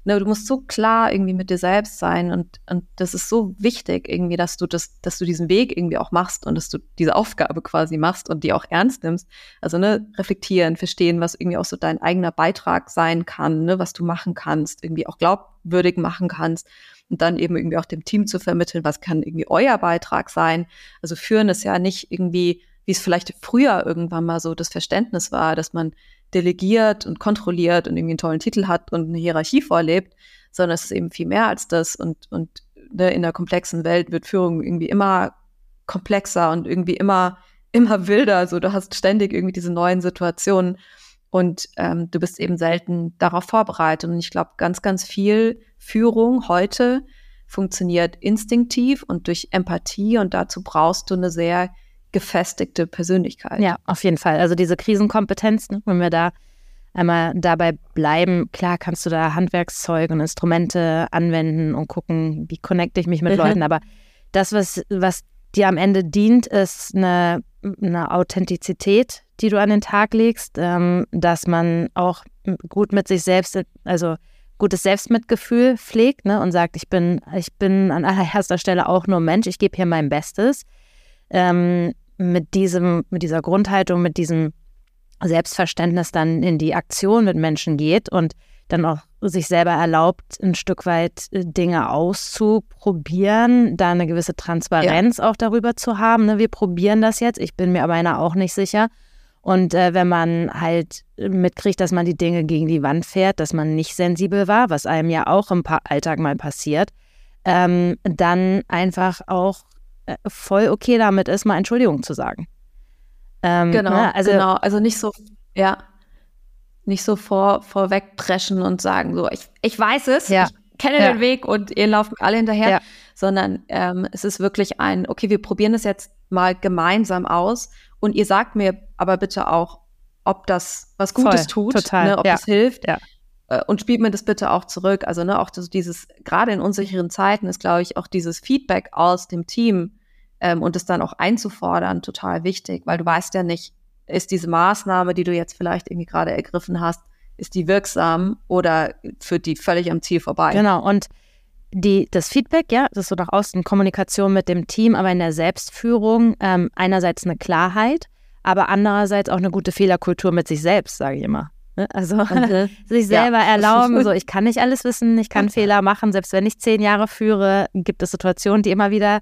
ne, du musst so klar irgendwie mit dir selbst sein und, und das ist so wichtig irgendwie, dass du das, dass du diesen Weg irgendwie auch machst und dass du diese Aufgabe quasi machst und die auch ernst nimmst. Also, ne, reflektieren, verstehen, was irgendwie auch so dein eigener Beitrag sein kann, ne, was du machen kannst, irgendwie auch glaubwürdig machen kannst und dann eben irgendwie auch dem Team zu vermitteln, was kann irgendwie euer Beitrag sein. Also führen ist ja nicht irgendwie, wie es vielleicht früher irgendwann mal so das Verständnis war, dass man delegiert und kontrolliert und irgendwie einen tollen Titel hat und eine Hierarchie vorlebt, sondern es ist eben viel mehr als das und, und ne, in der komplexen Welt wird Führung irgendwie immer komplexer und irgendwie immer, immer wilder. Also du hast ständig irgendwie diese neuen Situationen und ähm, du bist eben selten darauf vorbereitet. Und ich glaube, ganz, ganz viel Führung heute funktioniert instinktiv und durch Empathie und dazu brauchst du eine sehr gefestigte Persönlichkeit. Ja, auf jeden Fall. Also diese Krisenkompetenz, ne, wenn wir da einmal dabei bleiben, klar kannst du da Handwerkszeug und Instrumente anwenden und gucken, wie connecte ich mich mit mhm. Leuten, aber das, was, was dir am Ende dient, ist eine, eine Authentizität, die du an den Tag legst, ähm, dass man auch gut mit sich selbst, also gutes Selbstmitgefühl pflegt, ne, und sagt, ich bin, ich bin an allererster Stelle auch nur Mensch, ich gebe hier mein Bestes. Ähm, mit diesem, mit dieser Grundhaltung, mit diesem Selbstverständnis dann in die Aktion mit Menschen geht und dann auch sich selber erlaubt, ein Stück weit Dinge auszuprobieren, da eine gewisse Transparenz ja. auch darüber zu haben. Ne? Wir probieren das jetzt, ich bin mir aber einer auch nicht sicher. Und äh, wenn man halt mitkriegt, dass man die Dinge gegen die Wand fährt, dass man nicht sensibel war, was einem ja auch im pa- Alltag mal passiert, ähm, dann einfach auch voll okay damit ist, mal Entschuldigung zu sagen. Ähm, genau, ne? also, genau. Also nicht so, ja, nicht so vor, vorwegpreschen und sagen so, ich, ich weiß es, ja. ich kenne ja. den Weg und ihr lauft alle hinterher, ja. sondern ähm, es ist wirklich ein, okay, wir probieren es jetzt mal gemeinsam aus und ihr sagt mir aber bitte auch, ob das was Gutes voll, tut, total. Ne, ob ja. es hilft. Ja. Und spielt mir das bitte auch zurück. Also ne, auch das, dieses, gerade in unsicheren Zeiten ist, glaube ich, auch dieses Feedback aus dem Team ähm, und es dann auch einzufordern total wichtig, weil du weißt ja nicht, ist diese Maßnahme, die du jetzt vielleicht irgendwie gerade ergriffen hast, ist die wirksam oder führt die völlig am Ziel vorbei? Genau, und die, das Feedback, ja, das ist so nach außen Kommunikation mit dem Team, aber in der Selbstführung ähm, einerseits eine Klarheit, aber andererseits auch eine gute Fehlerkultur mit sich selbst, sage ich immer. Also okay. sich selber ja. erlauben, so ich kann nicht alles wissen, ich kann okay. Fehler machen, selbst wenn ich zehn Jahre führe, gibt es Situationen, die immer wieder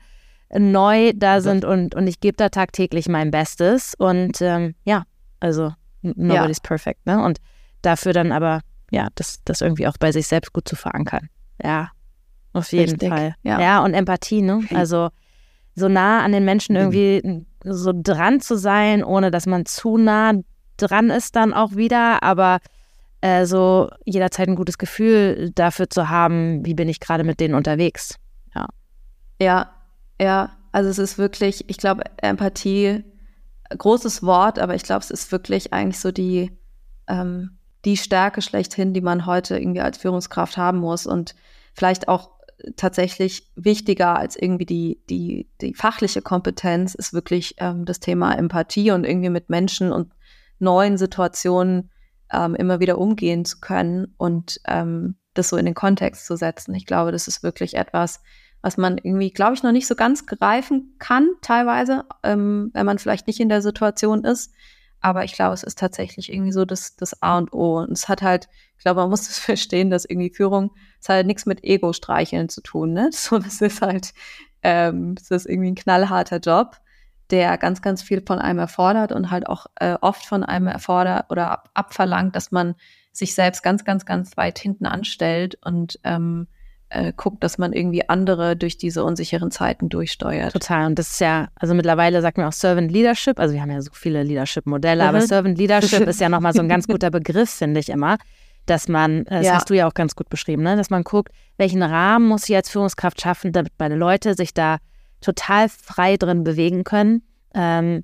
neu da sind und, und ich gebe da tagtäglich mein Bestes und ähm, ja, also nobody's ja. perfect, ne? Und dafür dann aber, ja, das, das irgendwie auch bei sich selbst gut zu verankern. Ja, auf jeden Richtig. Fall. Ja. ja, und Empathie, ne? Also so nah an den Menschen irgendwie so dran zu sein, ohne dass man zu nah dran ist dann auch wieder, aber äh, so jederzeit ein gutes Gefühl dafür zu haben, wie bin ich gerade mit denen unterwegs. Ja, ja, ja. Also es ist wirklich, ich glaube, Empathie, großes Wort, aber ich glaube, es ist wirklich eigentlich so die, ähm, die Stärke schlechthin, die man heute irgendwie als Führungskraft haben muss und vielleicht auch tatsächlich wichtiger als irgendwie die, die, die fachliche Kompetenz ist wirklich ähm, das Thema Empathie und irgendwie mit Menschen und neuen Situationen ähm, immer wieder umgehen zu können und ähm, das so in den Kontext zu setzen. Ich glaube, das ist wirklich etwas, was man irgendwie, glaube ich, noch nicht so ganz greifen kann, teilweise, ähm, wenn man vielleicht nicht in der Situation ist. Aber ich glaube, es ist tatsächlich irgendwie so das, das A und O. Und es hat halt, ich glaube, man muss das verstehen, dass irgendwie Führung, es hat halt nichts mit Ego-Streicheln zu tun, ne? So, das ist halt, ähm, es ist irgendwie ein knallharter Job, der ganz, ganz viel von einem erfordert und halt auch äh, oft von einem erfordert oder ab, abverlangt, dass man sich selbst ganz, ganz, ganz weit hinten anstellt und ähm, äh, guckt, dass man irgendwie andere durch diese unsicheren Zeiten durchsteuert. Total. Und das ist ja, also mittlerweile sagt man auch Servant Leadership, also wir haben ja so viele Leadership-Modelle, mhm. aber Servant Leadership ist ja nochmal so ein ganz guter Begriff, finde ich immer, dass man, das ja. hast du ja auch ganz gut beschrieben, ne? Dass man guckt, welchen Rahmen muss ich als Führungskraft schaffen, damit meine Leute sich da total frei drin bewegen können. Ähm,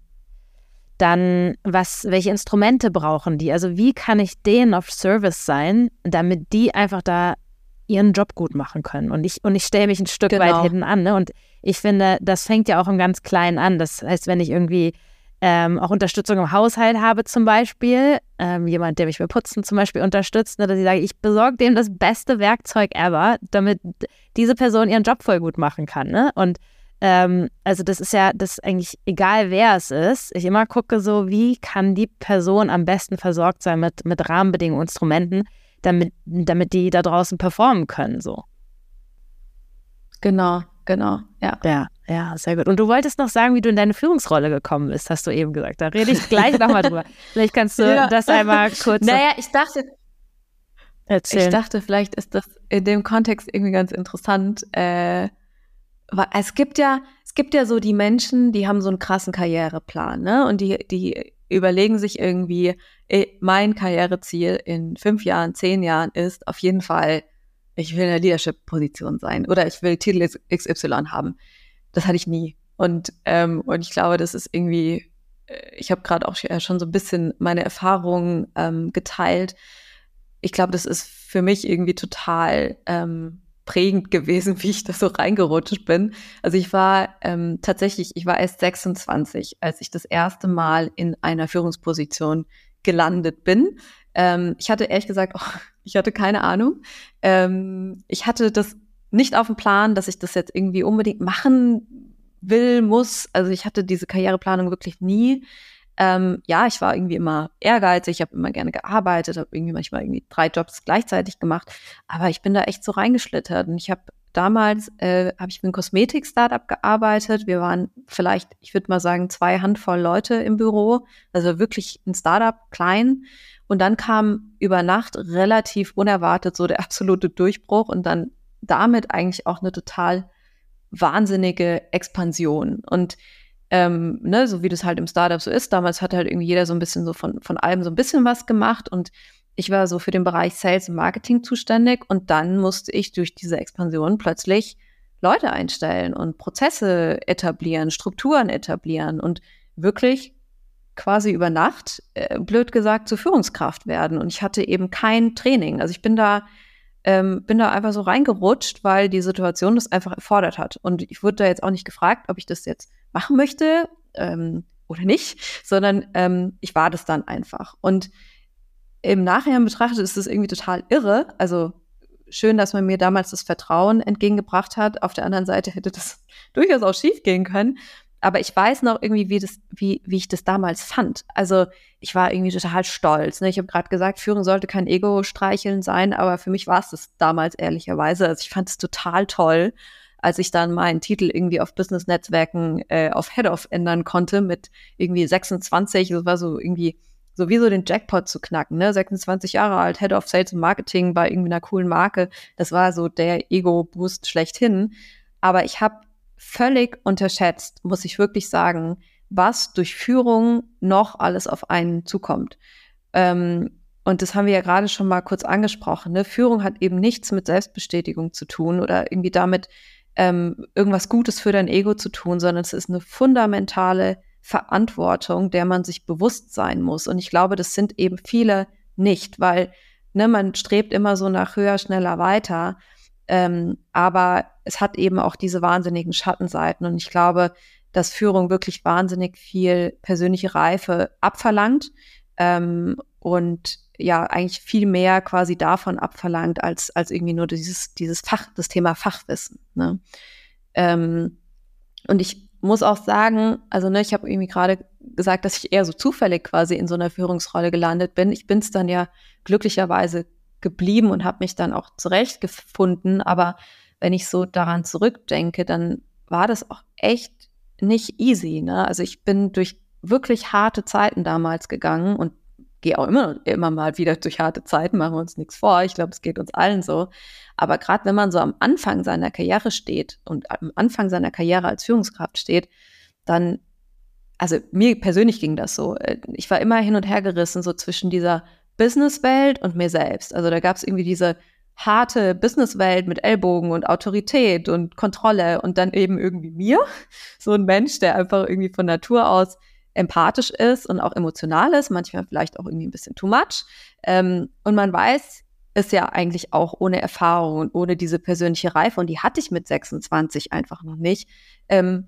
dann, was, welche Instrumente brauchen die? Also wie kann ich denen auf Service sein, damit die einfach da ihren Job gut machen können? Und ich, und ich stelle mich ein Stück genau. weit hinten an. Ne? Und ich finde, das fängt ja auch im ganz Kleinen an. Das heißt, wenn ich irgendwie ähm, auch Unterstützung im Haushalt habe zum Beispiel, ähm, jemand, der mich beim Putzen zum Beispiel unterstützt, ne, dass ich sage, ich besorge dem das beste Werkzeug ever, damit diese Person ihren Job voll gut machen kann. Ne? Und ähm, also das ist ja, das ist eigentlich egal, wer es ist. Ich immer gucke so, wie kann die Person am besten versorgt sein mit, mit Rahmenbedingungen, Instrumenten, damit, damit die da draußen performen können. So. Genau, genau, ja. Ja, ja, sehr gut. Und du wolltest noch sagen, wie du in deine Führungsrolle gekommen bist, hast du eben gesagt. Da rede ich gleich nochmal drüber. Vielleicht kannst du ja. das einmal kurz Naja, ich dachte, erzählen. Ich dachte, vielleicht ist das in dem Kontext irgendwie ganz interessant. Äh, weil es gibt ja, es gibt ja so die Menschen, die haben so einen krassen Karriereplan, ne? Und die, die überlegen sich irgendwie, ey, mein Karriereziel in fünf Jahren, zehn Jahren ist auf jeden Fall, ich will in der Leadership-Position sein oder ich will Titel X Y haben. Das hatte ich nie. Und, ähm, und ich glaube, das ist irgendwie, ich habe gerade auch schon so ein bisschen meine Erfahrungen ähm, geteilt. Ich glaube, das ist für mich irgendwie total ähm, prägend gewesen, wie ich da so reingerutscht bin. Also ich war ähm, tatsächlich, ich war erst sechsundzwanzig, als ich das erste Mal in einer Führungsposition gelandet bin. Ähm, ich hatte ehrlich gesagt, oh, ich hatte keine Ahnung. Ähm, ich hatte das nicht auf dem Plan, dass ich das jetzt irgendwie unbedingt machen will, muss. Also ich hatte diese Karriereplanung wirklich nie. Ähm, ja, ich war irgendwie immer ehrgeizig, ich habe immer gerne gearbeitet, habe irgendwie manchmal irgendwie drei Jobs gleichzeitig gemacht, aber ich bin da echt so reingeschlittert und ich habe damals, äh, habe ich für ein Kosmetik-Startup gearbeitet, wir waren vielleicht, ich würde mal sagen, zwei Handvoll Leute im Büro, also wirklich ein Startup, klein, und dann kam über Nacht relativ unerwartet so der absolute Durchbruch und dann damit eigentlich auch eine total wahnsinnige Expansion und Ähm, ne, so wie das halt im Startup so ist. Damals hat halt irgendwie jeder so ein bisschen so von, von allem so ein bisschen was gemacht und ich war so für den Bereich Sales und Marketing zuständig und dann musste ich durch diese Expansion plötzlich Leute einstellen und Prozesse etablieren, Strukturen etablieren und wirklich quasi über Nacht, äh, blöd gesagt, zur Führungskraft werden. Und ich hatte eben kein Training. Also ich bin da Ähm, bin da einfach so reingerutscht, weil die Situation das einfach erfordert hat. Und ich wurde da jetzt auch nicht gefragt, ob ich das jetzt machen möchte ähm, oder nicht, sondern ähm, ich war das dann einfach. Und im Nachhinein betrachtet ist das irgendwie total irre. Also schön, dass man mir damals das Vertrauen entgegengebracht hat. Auf der anderen Seite hätte das durchaus auch schief gehen können. Aber ich weiß noch irgendwie, wie das, wie, wie ich das damals fand. Also ich war irgendwie total stolz. Ne? Ich habe gerade gesagt, Führung sollte kein Ego-Streicheln sein, aber für mich war es das damals ehrlicherweise. Also ich fand es total toll, als ich dann meinen Titel irgendwie auf Business-Netzwerken äh, auf Head-Off ändern konnte mit irgendwie sechsundzwanzig. Das war so irgendwie sowieso den Jackpot zu knacken. Ne? sechsundzwanzig Jahre alt, Head of Sales und Marketing bei irgendwie einer coolen Marke. Das war so der Ego-Boost schlechthin. Aber ich habe völlig unterschätzt, muss ich wirklich sagen, was durch Führung noch alles auf einen zukommt. Ähm, und das haben wir ja gerade schon mal kurz angesprochen. Ne? Führung hat eben nichts mit Selbstbestätigung zu tun oder irgendwie damit ähm, irgendwas Gutes für dein Ego zu tun, sondern es ist eine fundamentale Verantwortung, der man sich bewusst sein muss. Und ich glaube, das sind eben viele nicht, weil ne, man strebt immer so nach höher, schneller, weiter. Ähm, aber es hat eben auch diese wahnsinnigen Schattenseiten. Und ich glaube, dass Führung wirklich wahnsinnig viel persönliche Reife abverlangt ähm, und ja, eigentlich viel mehr quasi davon abverlangt, als, als irgendwie nur dieses, dieses Fach, das Thema Fachwissen. Ne? Ähm, und ich muss auch sagen, also ne, ich habe irgendwie gerade gesagt, dass ich eher so zufällig quasi in so einer Führungsrolle gelandet bin. Ich bin es dann ja glücklicherweise geblieben und habe mich dann auch zurechtgefunden. Aber wenn ich so daran zurückdenke, dann war das auch echt nicht easy. Ne? Also ich bin durch wirklich harte Zeiten damals gegangen und gehe auch immer, immer mal wieder durch harte Zeiten, machen wir uns nichts vor. Ich glaube, es geht uns allen so. Aber gerade wenn man so am Anfang seiner Karriere steht und am Anfang seiner Karriere als Führungskraft steht, dann, also mir persönlich ging das so. Ich war immer hin und her gerissen, so zwischen dieser Businesswelt und mir selbst. Also da gab es irgendwie diese harte Businesswelt mit Ellbogen und Autorität und Kontrolle und dann eben irgendwie mir, so ein Mensch, der einfach irgendwie von Natur aus empathisch ist und auch emotional ist, manchmal vielleicht auch irgendwie ein bisschen too much. Ähm, und man weiß es ja eigentlich auch ohne Erfahrung und ohne diese persönliche Reife, und die hatte ich mit sechsundzwanzig einfach noch nicht, ähm,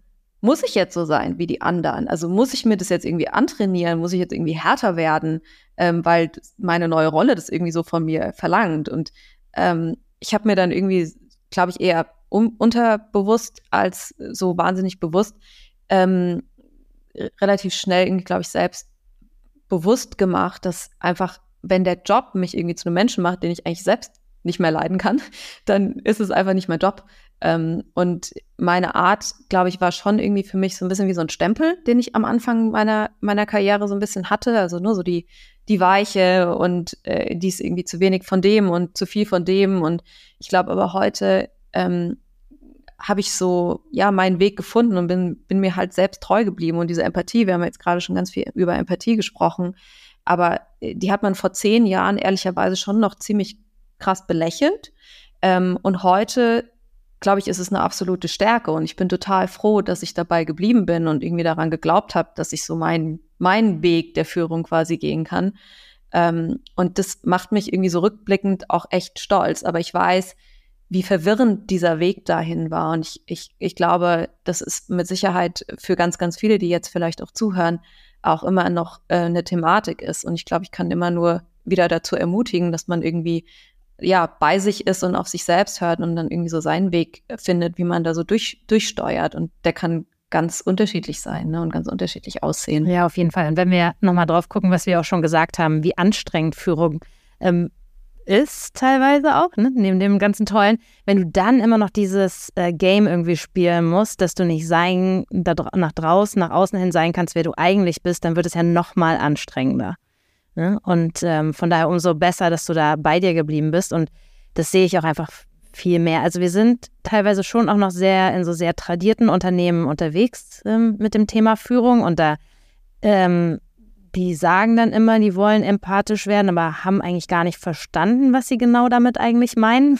muss ich jetzt so sein wie die anderen? Also muss ich mir das jetzt irgendwie antrainieren? Muss ich jetzt irgendwie härter werden, ähm, weil meine neue Rolle das irgendwie so von mir verlangt? Und ähm, ich habe mir dann irgendwie, glaube ich, eher um, unterbewusst als so wahnsinnig bewusst ähm, relativ schnell irgendwie, glaube ich, selbst bewusst gemacht, dass einfach, wenn der Job mich irgendwie zu einem Menschen macht, den ich eigentlich selbst nicht mehr leiden kann, dann ist es einfach nicht mein Job. Ähm, und meine Art, glaube ich, war schon irgendwie für mich so ein bisschen wie so ein Stempel, den ich am Anfang meiner meiner Karriere so ein bisschen hatte. Also nur so die die Weiche und äh, die ist irgendwie zu wenig von dem und zu viel von dem. Und ich glaube aber heute ähm, habe ich so, ja, meinen Weg gefunden und bin bin mir halt selbst treu geblieben. Und diese Empathie, wir haben jetzt gerade schon ganz viel über Empathie gesprochen, aber die hat man vor zehn Jahren ehrlicherweise schon noch ziemlich krass belächelt. Ähm, und heute, glaube ich, ist es eine absolute Stärke. Und ich bin total froh, dass ich dabei geblieben bin und irgendwie daran geglaubt habe, dass ich so meinen meinen Weg der Führung quasi gehen kann. Ähm, und das macht mich irgendwie so rückblickend auch echt stolz. Aber ich weiß, wie verwirrend dieser Weg dahin war. Und ich, ich, ich glaube, das ist mit Sicherheit für ganz, ganz viele, die jetzt vielleicht auch zuhören, auch immer noch äh, eine Thematik ist. Und ich glaube, ich kann immer nur wieder dazu ermutigen, dass man irgendwie ja bei sich ist und auf sich selbst hört und dann irgendwie so seinen Weg findet, wie man da so durch, durchsteuert. Und der kann ganz unterschiedlich sein, ne, und ganz unterschiedlich aussehen. Ja, auf jeden Fall. Und wenn wir nochmal drauf gucken, was wir auch schon gesagt haben, wie anstrengend Führung ähm, ist teilweise auch, ne, neben dem ganzen Tollen, wenn du dann immer noch dieses äh, Game irgendwie spielen musst, dass du nicht sein, da, nach draußen, nach außen hin sein kannst, wer du eigentlich bist, dann wird es ja nochmal anstrengender. Ne? Und ähm, von daher umso besser, dass du da bei dir geblieben bist. Und das sehe ich auch einfach viel mehr. Also wir sind teilweise schon auch noch sehr in so sehr tradierten Unternehmen unterwegs ähm, mit dem Thema Führung. Und da, ähm, die sagen dann immer, die wollen empathisch werden, aber haben eigentlich gar nicht verstanden, was sie genau damit eigentlich meinen.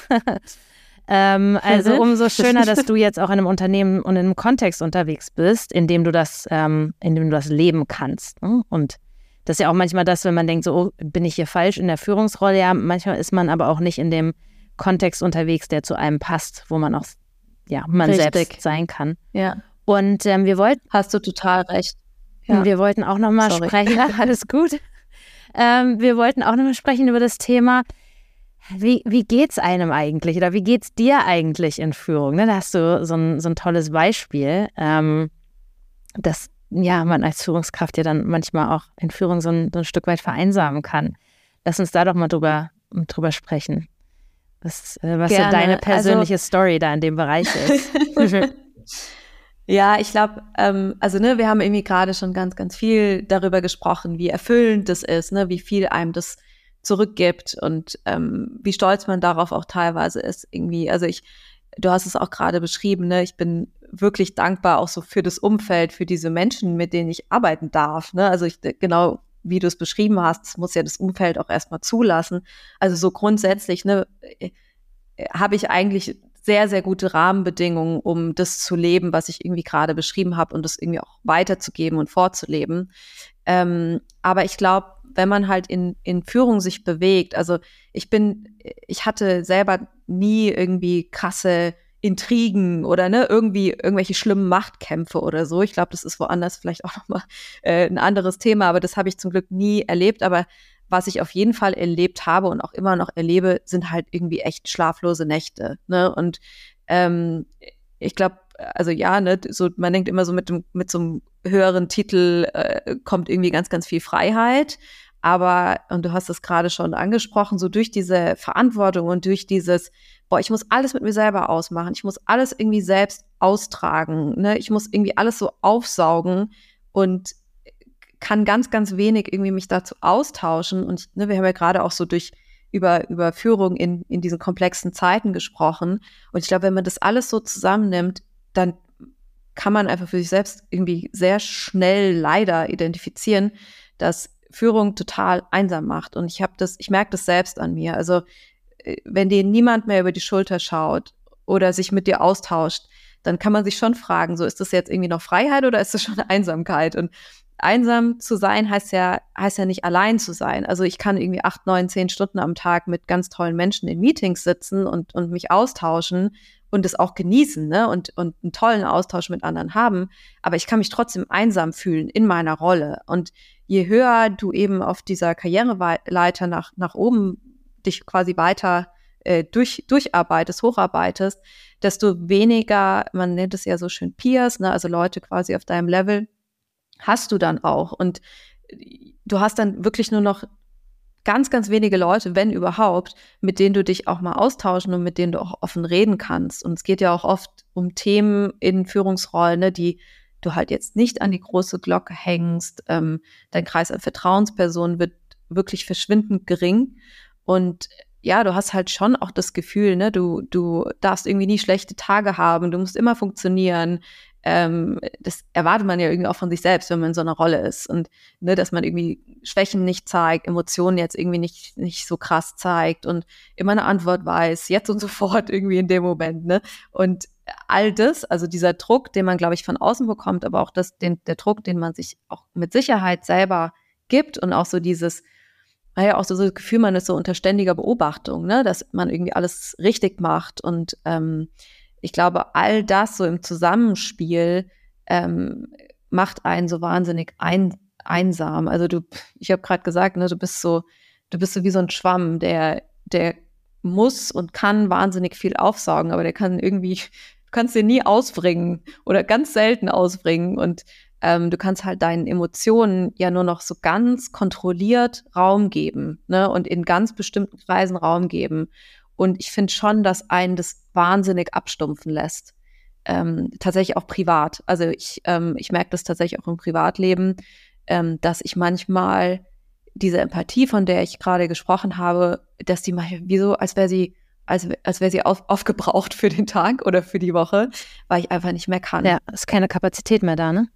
ähm, also umso schöner, dass du jetzt auch in einem Unternehmen und in einem Kontext unterwegs bist, in dem du das, ähm, in dem du das leben kannst. Ne? Und das ist ja auch manchmal das, wenn man denkt, so, oh, bin ich hier falsch in der Führungsrolle? Ja, manchmal ist man aber auch nicht in dem Kontext unterwegs, der zu einem passt, wo man auch, ja, man Richtig. selbst sein kann. Ja. Und ähm, wir wollten... Hast du total recht. Ja. Wir wollten auch nochmal sprechen, alles gut. Ähm, wir wollten auch nochmal sprechen über das Thema, wie, wie geht's einem eigentlich oder wie geht's dir eigentlich in Führung? Ne? Da hast du so ein, so ein tolles Beispiel, ähm, dass ja, man als Führungskraft ja dann manchmal auch in Führung so ein, so ein Stück weit vereinsamen kann. Lass uns da doch mal drüber, drüber sprechen. Was, äh, was so deine persönliche also, Story da in dem Bereich ist. Ja, ich glaube, ähm, also ne, wir haben irgendwie gerade schon ganz, ganz viel darüber gesprochen, wie erfüllend das ist, ne, wie viel einem das zurückgibt und ähm, wie stolz man darauf auch teilweise ist irgendwie. Also ich, du hast es auch gerade beschrieben, ne, ich bin wirklich dankbar auch so für das Umfeld, für diese Menschen, mit denen ich arbeiten darf, ne, also ich, genau wie du es beschrieben hast, muss ja das Umfeld auch erstmal zulassen. Also so grundsätzlich, ne, habe ich eigentlich sehr, sehr gute Rahmenbedingungen, um das zu leben, was ich irgendwie gerade beschrieben habe und das irgendwie auch weiterzugeben und vorzuleben. Ähm, aber ich glaube, wenn man halt in, in Führung sich bewegt, also ich bin, ich hatte selber nie irgendwie krasse Intrigen oder ne, irgendwie irgendwelche schlimmen Machtkämpfe oder so. Ich glaube, das ist woanders vielleicht auch nochmal äh, ein anderes Thema, aber das habe ich zum Glück nie erlebt. Aber was ich auf jeden Fall erlebt habe und auch immer noch erlebe, sind halt irgendwie echt schlaflose Nächte. Ne? Und ähm, ich glaube, also ja, ne, so man denkt immer so mit dem mit so einem höheren Titel äh, kommt irgendwie ganz, ganz viel Freiheit. Aber, und du hast es gerade schon angesprochen, so durch diese Verantwortung und durch dieses, boah, ich muss alles mit mir selber ausmachen, ich muss alles irgendwie selbst austragen, ne? Ich muss irgendwie alles so aufsaugen und kann ganz, ganz wenig irgendwie mich dazu austauschen. Und ne, wir haben ja gerade auch so durch über, über Führung in, in diesen komplexen Zeiten gesprochen. Und ich glaube, wenn man das alles so zusammennimmt, dann kann man einfach für sich selbst irgendwie sehr schnell leider identifizieren, dass Führung total einsam macht. Und ich habe das, ich merke das selbst an mir. Also wenn dir niemand mehr über die Schulter schaut oder sich mit dir austauscht, dann kann man sich schon fragen, so ist das jetzt irgendwie noch Freiheit oder ist das schon Einsamkeit? Und einsam zu sein heißt ja, heißt ja nicht allein zu sein. Also ich kann irgendwie acht, neun, zehn Stunden am Tag mit ganz tollen Menschen in Meetings sitzen und, und mich austauschen und es auch genießen, ne? und, und einen tollen Austausch mit anderen haben, aber ich kann mich trotzdem einsam fühlen in meiner Rolle. Und je höher du eben auf dieser Karriereleiter nach, nach oben dich quasi weiter äh, durch, durcharbeitest, hocharbeitest, desto weniger, man nennt es ja so schön Peers, ne? Also Leute quasi auf deinem Level, hast du dann auch. Und du hast dann wirklich nur noch ganz, ganz wenige Leute, wenn überhaupt, mit denen du dich auch mal austauschen und mit denen du auch offen reden kannst. Und es geht ja auch oft um Themen in Führungsrollen, ne, die du halt jetzt nicht an die große Glocke hängst. Ähm, dein Kreis an Vertrauenspersonen wird wirklich verschwindend gering. Und ja, du hast halt schon auch das Gefühl, ne, du, du darfst irgendwie nie schlechte Tage haben, du musst immer funktionieren. Ähm, das erwartet man ja irgendwie auch von sich selbst, wenn man in so einer Rolle ist. Und ne, dass man irgendwie Schwächen nicht zeigt, Emotionen jetzt irgendwie nicht, nicht so krass zeigt und immer eine Antwort weiß, jetzt und sofort irgendwie in dem Moment. Ne? Und all das, also dieser Druck, den man, glaube ich, von außen bekommt, aber auch das, den, der Druck, den man sich auch mit Sicherheit selber gibt und auch so dieses, naja, auch so, so das Gefühl, man ist so unter ständiger Beobachtung, ne, dass man irgendwie alles richtig macht. Und ähm, ich glaube, all das so im Zusammenspiel ähm, macht einen so wahnsinnig ein, einsam. Also du, ich habe gerade gesagt, ne, du bist so, du bist so wie so ein Schwamm, der, der muss und kann wahnsinnig viel aufsaugen, aber der kann irgendwie, du kannst den nie ausbringen oder ganz selten ausbringen. Und ähm, du kannst halt deinen Emotionen ja nur noch so ganz kontrolliert Raum geben, ne, und in ganz bestimmten Kreisen Raum geben. Und ich finde schon, dass einen das wahnsinnig abstumpfen lässt. Ähm, tatsächlich auch privat. Also ich, ähm, ich merke das tatsächlich auch im Privatleben, ähm, dass ich manchmal diese Empathie, von der ich gerade gesprochen habe, dass die manchmal wie so, als wäre sie, als, als wäre sie auf, aufgebraucht für den Tag oder für die Woche, weil ich einfach nicht mehr kann. Ja, ist keine Kapazität mehr da, ne?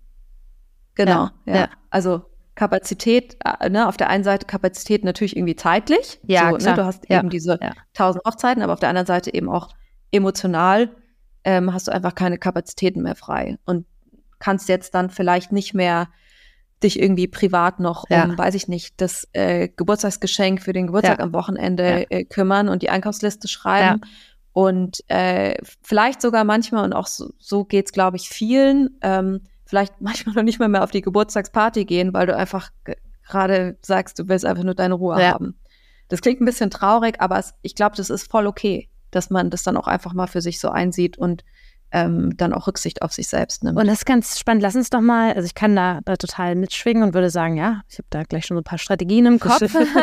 Genau, ja. ja. ja. Also Kapazität, äh, ne, auf der einen Seite Kapazität natürlich irgendwie zeitlich. Ja, so, klar. Ne, du hast ja. eben diese ja. tausend Hochzeiten, aber auf der anderen Seite eben auch emotional ähm, hast du einfach keine Kapazitäten mehr frei und kannst jetzt dann vielleicht nicht mehr dich irgendwie privat noch um, ja. weiß ich nicht, das äh, Geburtstagsgeschenk für den Geburtstag ja. am Wochenende ja. äh, kümmern und die Einkaufsliste schreiben. Ja. Und äh, vielleicht sogar manchmal, und auch so, so geht's, glaube ich, vielen, ähm, vielleicht manchmal noch nicht mal mehr auf die Geburtstagsparty gehen, weil du einfach g- gerade sagst, du willst einfach nur deine Ruhe Ja. haben. Das klingt ein bisschen traurig, aber es, ich glaube, das ist voll okay, dass man das dann auch einfach mal für sich so einsieht und ähm, dann auch Rücksicht auf sich selbst nimmt. Und das ist ganz spannend. Lass uns doch mal, also ich kann da, da total mitschwingen und würde sagen, ja, ich habe da gleich schon so ein paar Strategien im Kopf.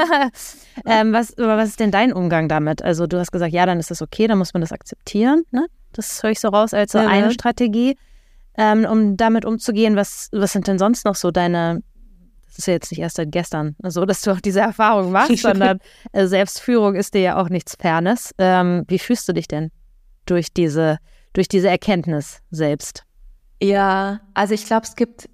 ähm, was, aber was ist denn dein Umgang damit? Also du hast gesagt, ja, dann ist das okay, dann muss man das akzeptieren. Ne? Das höre ich so raus als so Ja. eine Strategie, ähm, um damit umzugehen. Was, was sind denn sonst noch so deine, das ist ja jetzt nicht erst seit gestern, so dass du auch diese Erfahrung machst, sondern äh, Selbstführung ist dir ja auch nichts Fernes. Ähm, wie fühlst du dich denn durch diese durch diese Erkenntnis selbst? Ja, also ich glaube, es gibt,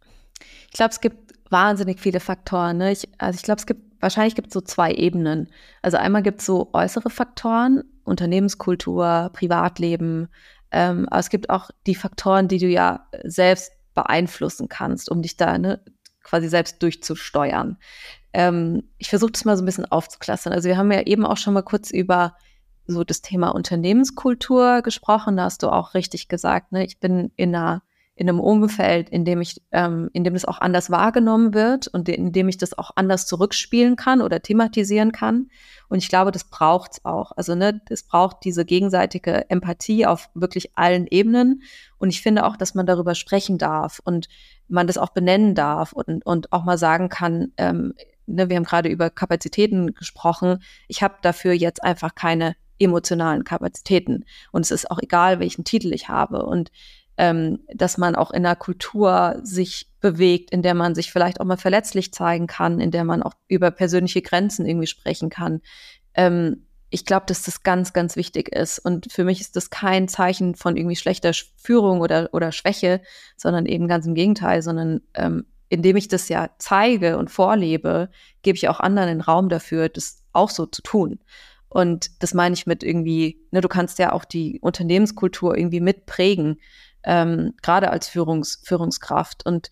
ich glaube, es gibt wahnsinnig viele Faktoren. Ne? Ich, also ich glaube, es gibt, wahrscheinlich gibt es so zwei Ebenen. Also einmal gibt es so äußere Faktoren, Unternehmenskultur, Privatleben, ähm, aber es gibt auch die Faktoren, die du ja selbst beeinflussen kannst, um dich da ne, quasi selbst durchzusteuern. Ähm, ich versuche das mal so ein bisschen aufzuklassen. Also wir haben ja eben auch schon mal kurz über so das Thema Unternehmenskultur gesprochen, da hast du auch richtig gesagt, ne? Ich bin in einer in einem Umfeld, in dem ich, ähm, in dem das auch anders wahrgenommen wird und in dem ich das auch anders zurückspielen kann oder thematisieren kann. Und ich glaube, das braucht's auch. Also ne, es braucht diese gegenseitige Empathie auf wirklich allen Ebenen. Und ich finde auch, dass man darüber sprechen darf und man das auch benennen darf und und auch mal sagen kann. Ähm, ne, wir haben gerade über Kapazitäten gesprochen. Ich habe dafür jetzt einfach keine emotionalen Kapazitäten. Und es ist auch egal, welchen Titel ich habe. Und ähm, dass man auch in einer Kultur sich bewegt, in der man sich vielleicht auch mal verletzlich zeigen kann, in der man auch über persönliche Grenzen irgendwie sprechen kann. Ähm, ich glaube, dass das ganz, ganz wichtig ist. Und für mich ist das kein Zeichen von irgendwie schlechter Führung oder, oder Schwäche, sondern eben ganz im Gegenteil, sondern ähm, indem ich das ja zeige und vorlebe, gebe ich auch anderen den Raum dafür, das auch so zu tun. Und das meine ich mit irgendwie, ne, du kannst ja auch die Unternehmenskultur irgendwie mitprägen, ähm, gerade als Führungs, Führungskraft. Und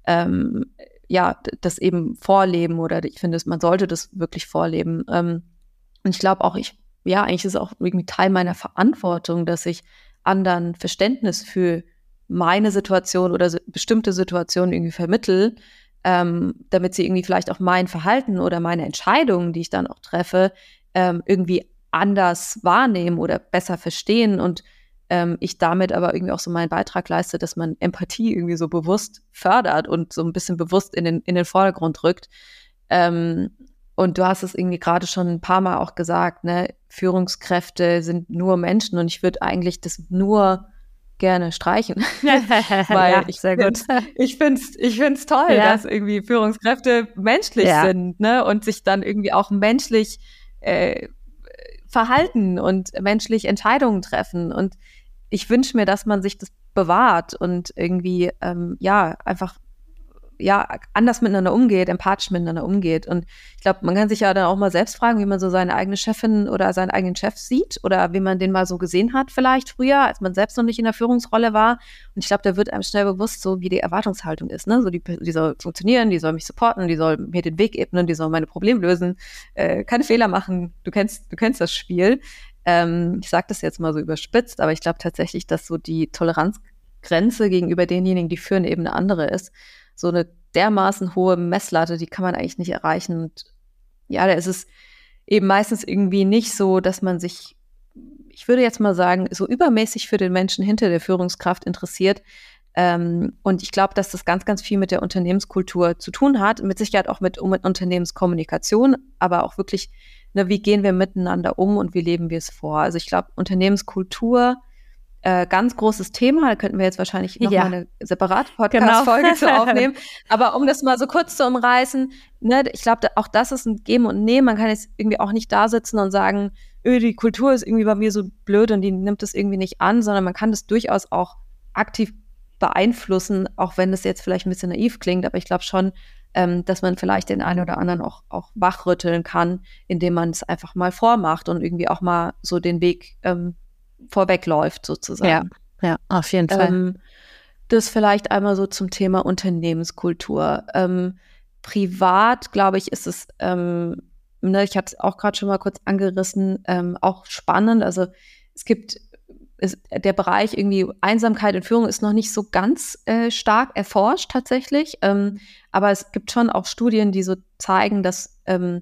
ähm, ja, das eben vorleben oder ich finde, man sollte das wirklich vorleben. Ähm, und ich glaube auch, ich ja, eigentlich ist es auch irgendwie Teil meiner Verantwortung, dass ich anderen Verständnis für meine Situation oder so, bestimmte Situationen irgendwie vermittle, ähm, damit sie irgendwie vielleicht auch mein Verhalten oder meine Entscheidungen, die ich dann auch treffe, ähm, irgendwie anders wahrnehmen oder besser verstehen und ähm, ich damit aber irgendwie auch so meinen Beitrag leiste, dass man Empathie irgendwie so bewusst fördert und so ein bisschen bewusst in den, in den Vordergrund rückt. Ähm, und du hast es irgendwie gerade schon ein paar Mal auch gesagt, ne, Führungskräfte sind nur Menschen und ich würde eigentlich das nur gerne streichen. Weil ja, ich sehr gut. Ich finde es ich find's toll, Ja. dass irgendwie Führungskräfte menschlich Ja. sind, ne, und sich dann irgendwie auch menschlich äh, verhalten und menschlich Entscheidungen treffen. Und ich wünsche mir, dass man sich das bewahrt und irgendwie, ähm, ja, einfach ja, anders miteinander umgeht, empathisch miteinander umgeht. Und ich glaube, man kann sich ja dann auch mal selbst fragen, wie man so seine eigene Chefin oder seinen eigenen Chef sieht oder wie man den mal so gesehen hat vielleicht früher, als man selbst noch nicht in der Führungsrolle war. Und ich glaube, da wird einem schnell bewusst, so wie die Erwartungshaltung ist. Ne? So die, die soll funktionieren, die soll mich supporten, die soll mir den Weg ebnen, die soll meine Probleme lösen, äh, keine Fehler machen. Du kennst, du kennst das Spiel. Ähm, ich sage das jetzt mal so überspitzt, aber ich glaube tatsächlich, dass so die Toleranzgrenze gegenüber denjenigen, die führen, eben eine andere ist. So eine dermaßen hohe Messlatte, die kann man eigentlich nicht erreichen. Und ja, da ist es eben meistens irgendwie nicht so, dass man sich, ich würde jetzt mal sagen, so übermäßig für den Menschen hinter der Führungskraft interessiert. Ähm, und ich glaube, dass das ganz, ganz viel mit der Unternehmenskultur zu tun hat, mit Sicherheit auch mit, mit Unternehmenskommunikation, aber auch wirklich, ne, wie gehen wir miteinander um und wie leben wir es vor? Also ich glaube, Unternehmenskultur, Äh, ganz großes Thema, da könnten wir jetzt wahrscheinlich noch Ja. mal eine separate Podcast-Folge Genau. zu aufnehmen. Aber um das mal so kurz zu umreißen, ne, ich glaube, da, auch das ist ein Geben und Nehmen. Man kann jetzt irgendwie auch nicht da sitzen und sagen, öh, die Kultur ist irgendwie bei mir so blöd und die nimmt das irgendwie nicht an, sondern man kann das durchaus auch aktiv beeinflussen, auch wenn das jetzt vielleicht ein bisschen naiv klingt. Aber ich glaube schon, ähm, dass man vielleicht den einen oder anderen auch, auch wachrütteln kann, indem man es einfach mal vormacht und irgendwie auch mal so den Weg ähm, vorwegläuft sozusagen. Ja, ja, auf jeden Fall. Ähm, das vielleicht einmal so zum Thema Unternehmenskultur. Ähm, privat, glaube ich, ist es, ähm, ne, ich hatte es auch gerade schon mal kurz angerissen, ähm, auch spannend. Also es gibt, ist, der Bereich irgendwie Einsamkeit in Führung ist noch nicht so ganz äh, stark erforscht tatsächlich. Ähm, aber es gibt schon auch Studien, die so zeigen, dass ähm,